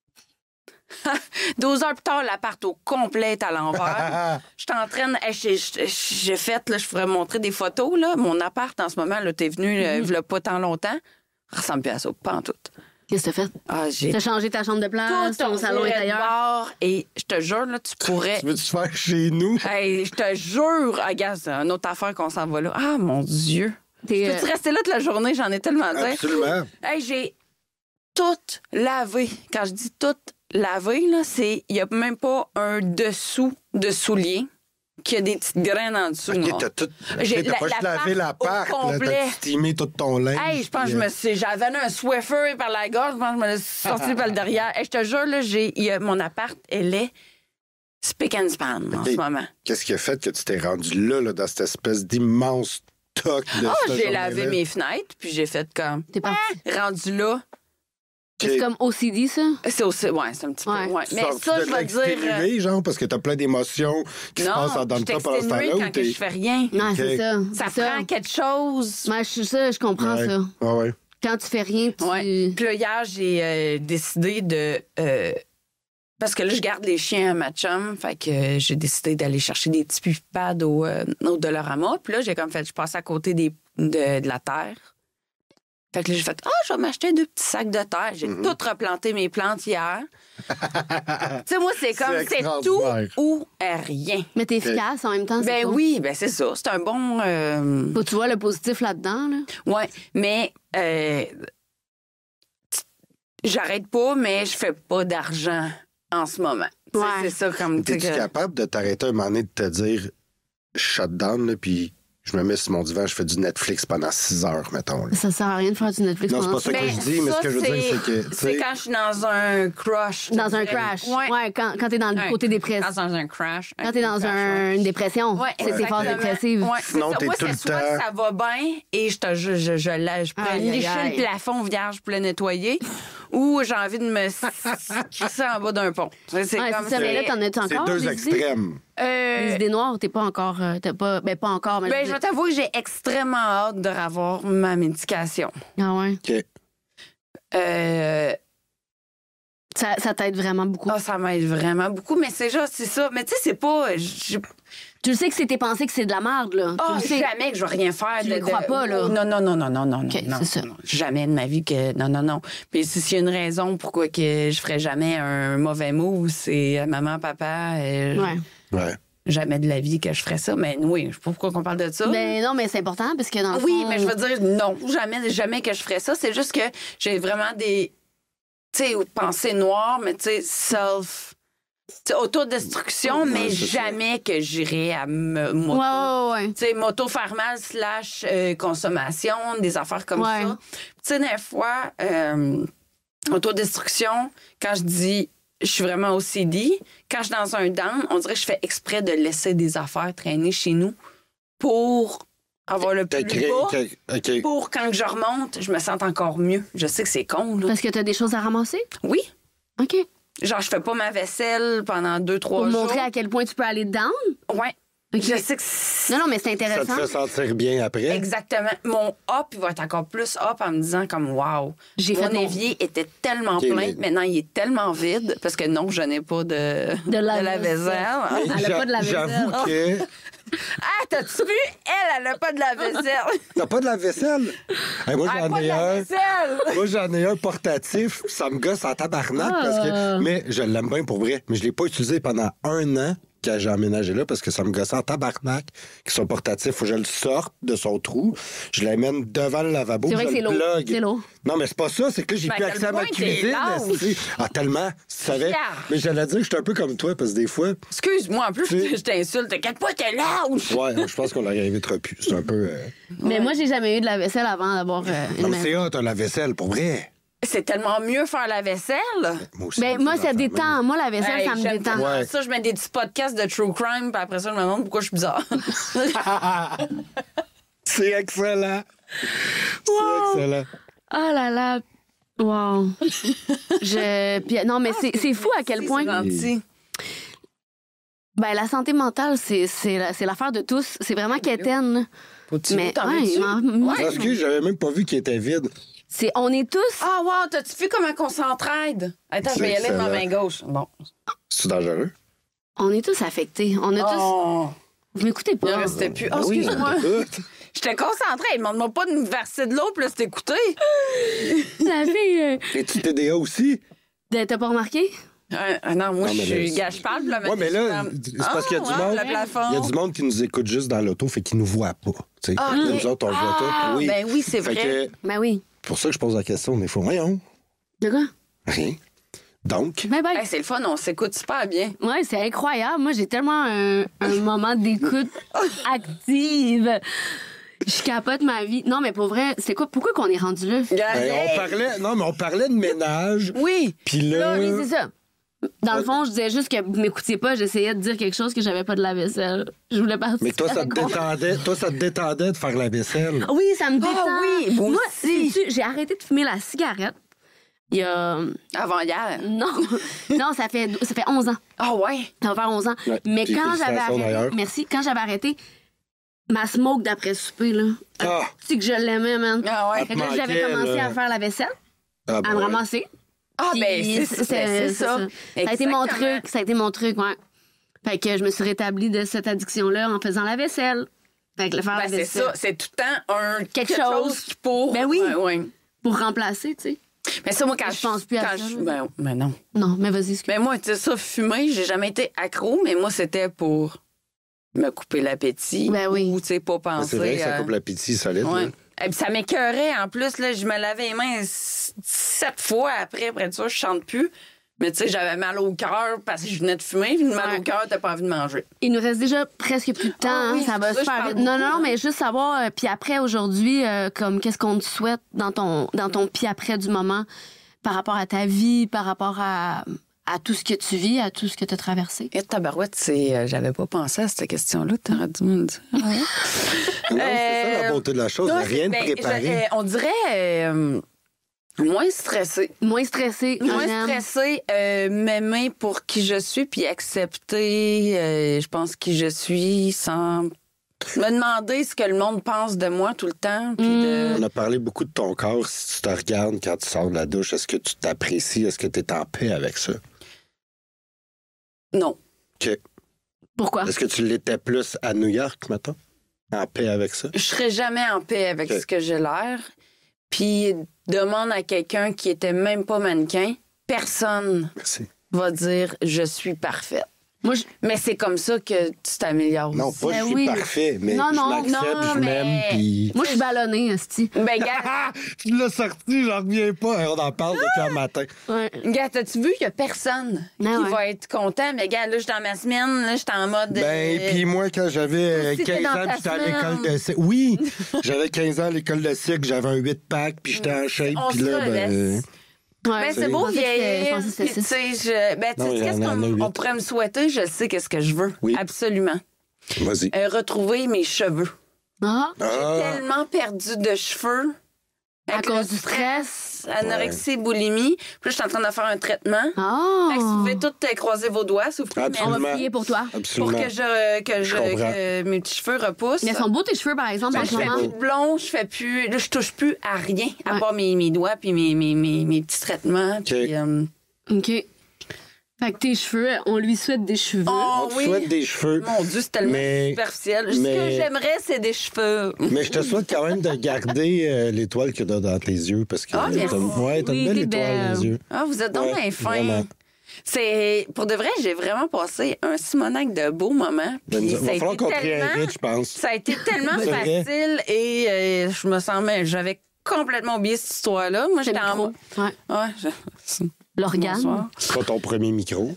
12 heures plus tard, l'appart au complet est à l'envers. Je suis en train j'ai fait, là, je pourrais montrer des photos, là. Mon appart, en ce moment, là, t'es venu, il y a pas tant longtemps. Ressemble plus à ça, pas en tout. Qu'est-ce que t'as fait? T'as changé ta chambre de place, ton salon est ailleurs. Et je te jure, là, tu pourrais... Tu veux-tu faire chez nous? Hey, je te jure, regarde, c'est une autre affaire qu'on s'en va là. Ah, mon Dieu. Peux-tu rester là toute la journée? J'en ai tellement dit. Absolument. Hey, j'ai tout lavé. Quand je dis tout lavé, là, il n'y a même pas un dessous de soulier qui a des petites graines en dessous. OK, t'as pas juste lavé l'appart, t'as stimé tout ton linge. Hey, je pense que j'avais un Swiffer par la gorge, je pense que je me l'ai sorti par le derrière. Hey, je te jure, là, mon appart, elle est spick and span en ce moment. Qu'est-ce qui a fait que tu t'es rendu là, dans cette espèce d'immense toc de j'ai lavé mes fenêtres, puis j'ai fait comme... T'es parti. Rendu là. C'est comme OCD, ça? C'est un petit peu. Ouais. Mais ça, je vais dire. Genre, parce que t'as plein d'émotions qui se passent en dedans de toi pendant ce temps-là. Quand je fais rien. Non, c'est ça. Ça prend quelque chose. Ouais, je comprends ça. Ouais. Quand tu fais rien, tu... Ouais. Puis là, hier, j'ai décidé de... parce que là, je garde les chiens à ma chum. Fait que j'ai décidé d'aller chercher des petits pupads au Dollarama. Puis là, j'ai comme fait... Je passe à côté de la terre. Fait que là, j'ai fait, je vais m'acheter 2 petits sacs de terre. J'ai tout replanté mes plantes hier. Tu sais, moi, c'est comme, c'est tout ou rien. Mais t'es efficace en même temps, c'est cool. Oui, c'est ça. C'est un bon... Faut que tu vois le positif là-dedans, là. Ouais, mais j'arrête pas, mais je fais pas d'argent en ce moment. Ouais. C'est ça comme... T'es-tu capable de t'arrêter un moment donné de te dire shut down, là, puis... Je me mets sur mon divan, je fais du Netflix pendant 6 heures, mettons. Là. Ça sert à rien de faire du Netflix pendant 6 heures. Non, c'est pas ça que je dis, mais ce que je veux dire, c'est que... C'est quand je suis dans un crush. Dans un crash. Ouais, quand t'es dans le côté dépressif. Dans un crash. Quand t'es dans une dépression. C'est tes phases dépressives. Sinon, t'es tout le temps... ça va bien et je lèche. Je pourrais lécher le plafond vierge pour le nettoyer ou j'ai envie de me crisser en bas d'un pont. C'est comme ça. Mais là, t'en as-tu encore? C'est 2 extrêmes. Les idées noires, t'es pas encore... pas encore, mais... je vais t'avouer que j'ai extrêmement hâte de revoir ma médication. Ah ouais? OK. Ça t'aide vraiment beaucoup. Ça m'aide vraiment beaucoup, mais c'est ça. Mais tu sais, c'est pas... Tu le sais que c'est tes pensées que c'est de la merde, là. Jamais que je vais rien faire. Tu ne crois pas, là. Non. Okay, non, c'est ça. Non. Jamais de ma vie que... Non. Puis s'il y a une raison pourquoi que je ferais jamais un mauvais move, c'est maman, papa... Ouais. Jamais de la vie que je ferais ça. Mais oui, je sais pas pourquoi on parle de ça. Mais non, mais c'est important parce que dans le Oui, fond... mais je veux dire, non, jamais que je ferais ça. C'est juste que j'ai vraiment des, tu sais, pensées noires, mais tu sais, autodestruction, mais jamais que j'irais à moto. Ouais. Tu sais, moto faire mal / consommation, des affaires comme ça. Tu sais, des fois, autodestruction, quand je dis... Je suis vraiment OCD. Quand je suis dans un down, on dirait que je fais exprès de laisser des affaires traîner chez nous pour avoir le plus bas. Pour quand je remonte, je me sens encore mieux. Je sais que c'est con, là. Parce que t'as des choses à ramasser? Oui. OK. Genre, je fais pas ma vaisselle pendant 2-3 jours. Pour montrer à quel point tu peux aller down? Ouais. Okay. Je sais que non, mais c'est intéressant. Ça te fait sentir bien après. Exactement. Mon up, il va être encore plus up en me disant comme wow. Mon évier était tellement plein. Maintenant, il est tellement vide parce que non, je n'ai pas de lave-vaisselle. Elle n'a pas de lave-vaisselle. J'avoue que... Ah, t'as-tu vu? Elle a pas de lave-vaisselle. T'as pas de lave-vaisselle? Hey, moi, j'en ai un. Moi, j'en ai un portatif. Ça me gosse en tabarnak. Parce que... Mais je l'aime bien pour vrai. Mais je l'ai pas utilisé pendant 1 an. Quand j'ai emménagé là, parce que ça me gossait en tabarnak, qui sont portatifs, faut que je le sorte de son trou, je l'amène devant le lavabo, c'est vrai je que le plug. C'est lourd. Non, mais c'est pas ça, c'est que là, j'ai plus accès à ma cuisine. Ah, tellement, tu savais. Mais j'allais dire que j'étais un peu comme toi, parce que des fois... Excuse-moi, en plus, je t'insulte. T'inquiète pas, t'es lâche! Ouais, je pense qu'on l'aurait évité plus. C'est un peu... Mais moi, j'ai jamais eu de la vaisselle avant d'avoir une non, c'est hot, la vaisselle, pour vrai. C'est tellement mieux faire la vaisselle. Moi aussi. Moi, ça détend. Moi, la vaisselle, ça me détend. Ouais. Ça, je mets des petits podcasts de true crime, puis après ça, je me demande pourquoi je suis bizarre. C'est excellent. Wow. C'est excellent. Oh là là. Wow. Non, mais c'est fou à quel point... C'est ben, la santé mentale, c'est l'affaire de tous. C'est vraiment quétaine. Mais Parce que j'avais même pas vu qu'il était vide. On est tous... Ah, wow, t'as-tu vu comment on s'entraide? Attends, je vais y aller de ma main gauche. Bon. C'est dangereux? On est tous affectés. On a tous... Vous m'écoutez pas? Ne restait plus. Oh, excuse-moi. J'étais concentrée. Demande-moi pas de me verser de l'eau puis là, c'est écouté. La fille... Es-tu TDA aussi? T'as pas remarqué? Non, moi, je parle. Oui, mais là, c'est parce qu'il y a du monde. Il y a du monde qui nous écoute juste dans l'auto, fait qu'ils nous voient pas. Nous autres, on le voit tout. Oui. Ben oui, c'est vrai. Ben oui. C'est pour ça que je pose la question, mais voyons. De quoi? Rien. Donc. Ben, c'est le fun, on s'écoute super bien. Oui, c'est incroyable. Moi, j'ai tellement un moment d'écoute active. Je capote ma vie. Non, mais pour vrai, c'est quoi? Pourquoi qu'on est rendu là? On parlait de ménage. Oui. Puis là. Oui, c'est ça. Dans le fond, je disais juste que vous m'écoutiez pas, j'essayais de dire quelque chose que j'avais pas de la vaisselle. Je voulais participer. Mais toi, ça te détendait de faire la vaisselle. Oui, ça me détend. Ah oui, moi aussi. J'ai arrêté de fumer la cigarette. Il y a... Avant hier? Non, ça fait 11 ans. Ah ouais? Ça va faire 11 ans. Ouais, mais quand j'avais arrêté... Merci. Quand j'avais arrêté, ma smoke d'après souper, là, c'est que je l'aimais, man. Ah ouais? Fait que là, j'avais commencé à faire la vaisselle, à me ramasser. Ah, ben, c'est ça. Ça a été mon truc, ouais. Fait que je me suis rétablie de cette addiction-là en faisant la vaisselle. Fait que faire la vaisselle. C'est ça, c'est tout le temps quelque chose pour... Ben oui, ouais. Pour remplacer, tu sais. Mais ça, moi, quand je pense plus à ça. Ben non. Non, mais vas-y, excuse. Mais moi, tu sais, ça, fumer, j'ai jamais été accro, mais moi, c'était pour me couper l'appétit. Ben oui. Ou, tu sais, pas penser. C'est vrai que ça coupe l'appétit solide. Ouais. Et puis ça m'écœurait. En plus, là, je me lavais les mains 7 fois après de ça, je chante plus. Mais tu sais, j'avais mal au cœur parce que je venais de fumer. Puis mal au cœur, t'as pas envie de manger. Il nous reste déjà presque plus de temps. Oui, ça va super vite. Non, mais juste savoir, puis après, aujourd'hui, comme qu'est-ce qu'on te souhaite dans ton pied après du moment par rapport à ta vie, par rapport à tout ce que tu vis, à tout ce que tu as traversé? Et tabarouette, j'avais pas pensé à cette question-là. T'aurais dû me dire. Non, c'est ça la beauté de la chose. Il n'y a rien de préparé. On dirait moins stressé. Moins stressé. M'aimer pour qui je suis, puis accepter, je pense, qui je suis sans me demander ce que le monde pense de moi tout le temps. On a parlé beaucoup de ton corps. Si tu te regardes quand tu sors de la douche, est-ce que tu t'apprécies? Est-ce que tu es en paix avec ça? Non. OK. Pourquoi? Est-ce que tu l'étais plus à New York, maintenant? En paix avec ça? Je serais jamais en paix avec ce que j'ai l'air. Puis demande à quelqu'un qui était même pas mannequin, personne va dire « je suis parfaite ». Mais c'est comme ça que tu t'améliores. Non, pas je suis parfait, mais je m'accepte, je m'aime, puis... Moi, je suis ballonnée, esti. Ben, gars... Tu l'as sorti, j'en reviens pas. On en parle depuis un matin. Ouais. Gars, t'as-tu vu? Il y a personne qui va être content. Mais gars, là, j'étais dans ma semaine, là, j'étais en mode... Puis moi, quand j'avais 15 ans, j'étais à l'école de cycle. Oui, j'avais 15 ans à l'école de cycle, j'avais un 8-pack, puis j'étais en shape, puis là, Ouais, c'est beau vieillir. Qu'est-ce qu'on pourrait me souhaiter? Je sais qu'est-ce que je veux. Oui. Absolument. Vas-y. Retrouver mes cheveux. Ah. J'ai tellement perdu de cheveux. À cause du stress. Anorexie, boulimie. Puis là, je suis en train de faire un traitement. Fait que si vous pouvez tous croiser vos doigts, s'il vous plaît. On va prier pour toi. Pour que mes petits cheveux repoussent. Mais ils sont beaux tes cheveux, par exemple, en Je ce fais moment. plus de blond, je touche plus à rien, à part mes doigts puis mes petits traitements. Puis, OK. Fait que tes cheveux, on lui souhaite des cheveux. Oh, On te souhaite des cheveux. Mon Dieu, c'est tellement superficiel. Ce que j'aimerais, c'est des cheveux. Mais je te souhaite quand même de garder l'étoile que tu as dans tes yeux parce que merci. t'as une belle étoile dans les yeux. Ah, vous êtes donc bien fin. Pour de vrai, j'ai vraiment passé un Simonac de beaux moments. Il va falloir qu'on réinvite, je pense. Ça a été tellement facile et je me sens même. J'avais complètement oublié cette histoire-là. Moi, j'étais en mode. Ouais. L'organe. C'est pas ton premier micro.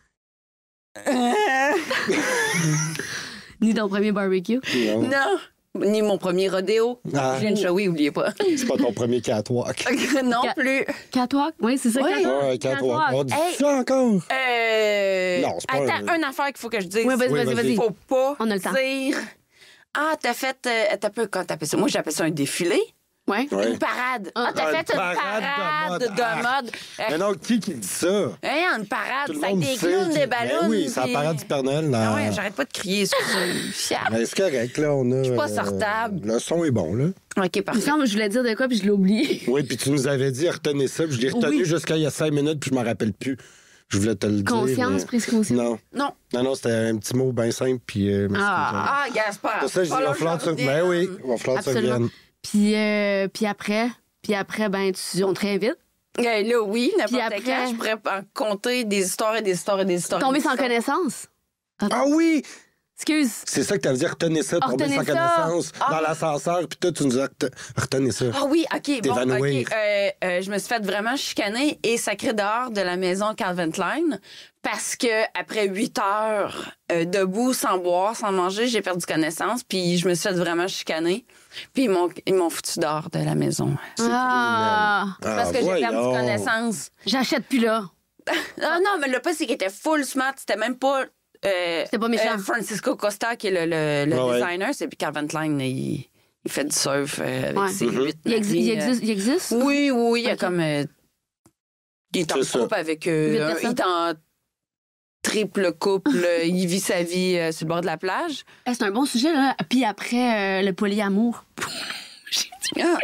Ni ton premier barbecue. Non. Ni mon premier rodéo. Ah. Je viens de jouer, oubliez pas. C'est pas ton premier catwalk. Non plus. Catwalk? Oui, c'est ça, catwalk. Ouais, catwalk. On dit ça encore? Non, c'est pas Attends, une affaire qu'il faut que je dise. Oui, vas-y. Faut pas On a le temps. dire... Ah, t'as fait... quand t'appelles ça? Moi, j'appelle ça un défilé. Ouais. Une parade. T'as fait une parade de mode. Mais non, qui dit ça? Une parade, Tout le c'est avec monde des sait clowns, qui- des ballons. Ben oui, c'est la parade du Père Noël. Ah ouais, j'arrête pas de crier, excusez. Fiable. Ben, c'est correct, là, on a... Je suis pas sortable. Le son est bon, là. OK, Il me parfait. semble que je voulais dire de quoi, puis je l'ai oublié. Oui, puis tu nous avais dit, retenez ça, puis je l'ai retenu jusqu'à il y a 5 minutes, puis je m'en rappelle plus. Je voulais te le dire. Conscience, prise conscience. Non. Non. Non, c'était un petit mot bien simple, puis... Ah, Gaspard. Pour ça, je dis, il va falloir que ça... Ben oui, il va falloir que ça Absolument. revienne. Puis après, ben, on te réinvite. Là, oui, Puis n'importe après- quand, je pourrais en compter des histoires et des histoires et des histoires. Tomber et des sans histoires. connaissance. Ah oui! Excuse. C'est ça que t'as dit, retenez ça, tomber Retenez sans ça. connaissance, dans l'ascenseur, puis toi, tu nous as retenez ça. Ah oui, OK. Bon, T'évanouir. OK. Je me suis fait vraiment chicaner et sacrer dehors de la maison Calvin Klein parce que après 8 heures debout, sans boire, sans manger, j'ai perdu connaissance. Puis je me suis fait vraiment chicaner. Puis ils m'ont foutu dehors de la maison. Parce que j'ai perdu connaissance. J'achète plus là. Ah non, mais le pas, c'est qu'il était full smart. C'était même pas... C'était pas méchant. Francisco Costa, qui est le designer, c'est puis Calvin Klein, il fait du surf avec ses 8 Il existe? Oui, il y a comme... il est en couple avec... il est en triple couple. Il vit sa vie sur le bord de la plage. C'est un bon sujet, là. Puis après, le polyamour. Ah.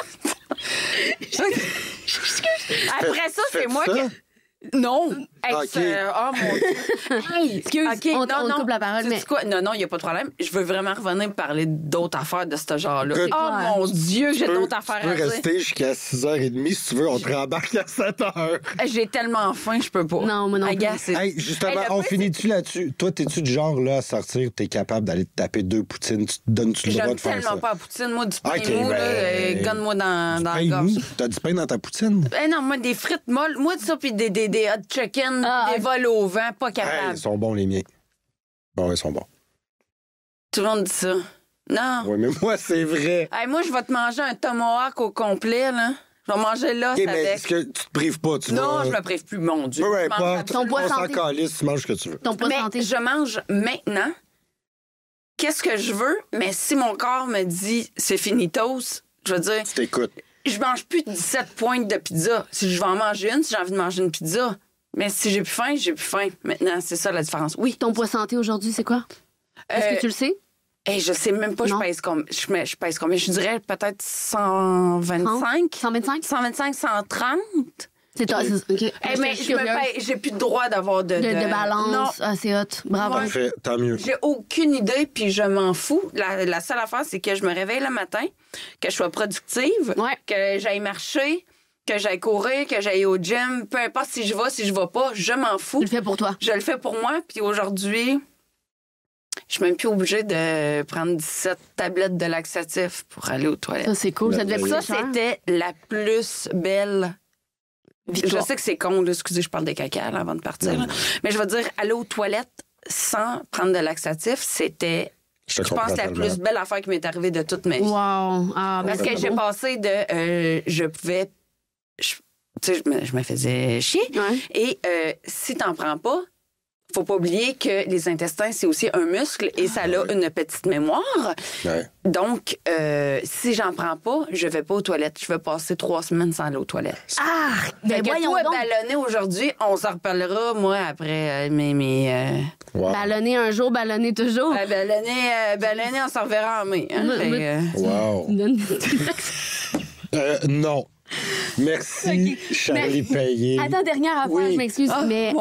Après ça, c'est moi qui... Non. Hey, OK. Oh mon Dieu. Hey, Excuse, OK, on coupe la parole, mais... Sais-tu quoi? Non, il n'y a pas de problème. Je veux vraiment revenir parler d'autres affaires de ce genre-là. Écoute, Oh mon Dieu, j'ai d'autres affaires Tu peux à dire. rester jusqu'à 6h30 si tu veux, on te rembarque à 7h. J'ai tellement faim, je peux pas. Non, moi non plus. Agace, c'est- Hey, justement, Hey, le on pire, finit-tu là-dessus? Toi, t'es-tu du genre, là, à sortir, t'es capable d'aller te taper 2 poutines? Tu te donnes-tu le droit J'aime de faire ça? tellement pas la poutine. Moi, du pain OK, mou, là, ben, gonne-moi dans la Hey, gorge. T'as du pain dans ta poutine? Ben non, moi, des frites molles. Moi, ça, puis des hot chicken, des vols au vent, pas Hey, capable. ils sont bons, les miens. Bon, ils sont bons. Tout le monde dit ça. Non. Oui, mais moi, c'est vrai. Hey, moi, je vais te manger un tomahawk au complet, là. Je vais manger l'os OK, mais avec. est-ce que tu te prives pas? Tu Non, vas... je me prive plus, mon Dieu. Peu Je mange importe. Ton poids On s'en santé. calisse, tu manges ce que tu veux. Ton poids Mais santé. je mange maintenant. Qu'est-ce que je veux? Mais si mon corps me dit c'est finitos, je veux dire, Tu t'écoutes. je mange plus de 17 pointes de pizza. Si je vais en manger une, si j'ai envie de manger une pizza. Mais si j'ai plus faim, j'ai plus faim. Maintenant, c'est ça la différence. Oui. Ton poids santé aujourd'hui, c'est quoi? Est-ce que tu le sais? Hey, je sais même pas, Non. je pèse combien. Je dirais peut-être 125. 125? 125, 130. C'est toi. OK. Hey, mais j'ai plus de droit d'avoir de De Non. balance. Ah, c'est hot. Bravo. Ouais. Parfait, tant mieux. J'ai aucune idée, puis je m'en fous. La seule affaire, c'est que je me réveille le matin, que je sois productive, Ouais. que j'aille marcher, que j'aille courir, que j'aille au gym. Peu importe si je vais pas, je m'en fous. Tu le fais pour toi. Je le fais pour moi, puis aujourd'hui, je suis même plus obligée de prendre 17 tablettes de laxatif pour aller aux toilettes. Ça, c'est cool. Ça devait Ça, coûter cher. c'était la plus belle. Victoire. Je sais que c'est con, là, excusez, je parle de caca là, avant de partir. là. Mais je veux dire, aller aux toilettes sans prendre de laxatif, c'était, Je te je comprends pense, la tellement. plus belle affaire qui m'est arrivée de toute ma vie. Wow. Ah, Parce ben, que c'est j'ai beau. passé de... je pouvais... Tu sais, je me faisais chier. Ouais. Et si t'en prends pas, faut pas oublier que les intestins, c'est aussi un muscle et ça a une petite mémoire. Ouais. Donc, si j'en prends pas, je vais pas aux toilettes. Je vais passer 3 semaines sans aller aux toilettes. Ah! Ben Fait que voyons toi, donc. ballonner aujourd'hui, on s'en reparlera, moi, après mes Wow. Ballonner un jour, ballonner toujours. ballonner, on s'en reverra en mai. Hein? Wow. Non. Merci, Charlie Payet. Attends, dernière affaire, Oui. je m'excuse, Ah, mais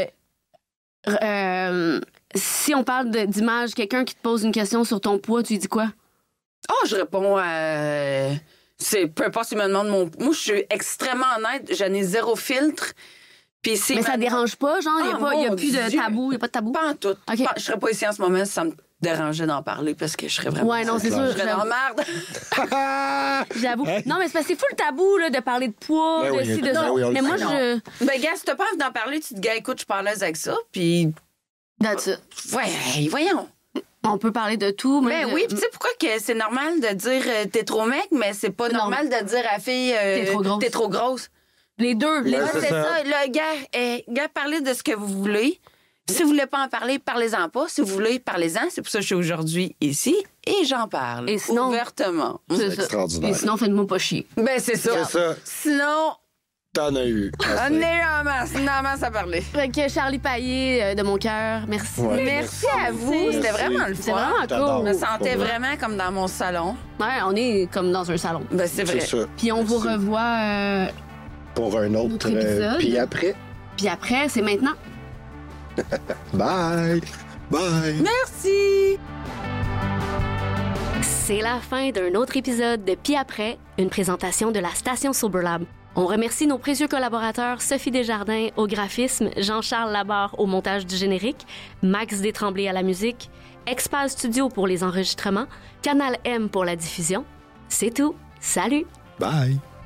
mon si on parle d'image, quelqu'un qui te pose une question sur ton poids, tu lui dis quoi? Je réponds c'est peu importe s'il me demande mon... Moi, je suis extrêmement honnête. J'en ai 0 filtre. Puis Mais ça te dérange pas, genre? Il n'y a mon plus de Dieu. tabou, il n'y a pas de tabou? Pas en tout. OK. Je serais pas ici en ce moment si ça me dérangeait d'en parler parce que je serais vraiment... Ouais, non, c'est sûr. Je serais dans la merde. J'avoue. Non, mais c'est parce que c'est fou le tabou, là, de parler de poids, Ben de oui, ci, de ben ça. oui, on le Mais moi, sait. Ben, gars, si t'as pas envie d'en parler, tu te dis, écoute, je suis pas à l'aise avec ça. Puis, That's it. ouais, voyons. On peut parler de tout. mais Ben oui, puis tu sais pourquoi que c'est normal de dire t'es trop mec, mais c'est pas Non. normal de dire à la fille T'es trop grosse. Les deux. Ouais, Ouais, c'est c'est ça. ça. Le gars, parlez de ce que vous voulez. Si vous voulez pas en parler, parlez-en pas. Si vous voulez, parlez-en. C'est pour ça que je suis aujourd'hui ici et j'en parle. Et sinon- ouvertement. C'est ça. extraordinaire. Et sinon, faites-moi pas chier. Ben, c'est ça. C'est ça. Sinon, T'en as eu. on est en masse à parler. Fait que Charlie Payet, de mon cœur, merci. Ouais. Merci à vous. Merci. C'était vraiment le C'est fun. vraiment J'adore. Je me cool. sentais Pour vrai. vraiment comme dans mon salon. Ouais, on est comme dans un salon. Ben, c'est vrai. C'est ça. Puis on vous Merci. revoit. Pour un autre. Autre épisode. Puis après, Puis après, c'est maintenant. bye. Bye. Merci. C'est la fin d'un autre épisode de Puis après, une présentation de la station Soberlab. On remercie nos précieux collaborateurs Sophie Desjardins au graphisme, Jean-Charles Labarre au montage du générique, Max Détremblay à la musique, Expal Studio pour les enregistrements, Canal M pour la diffusion. C'est tout. Salut! Bye.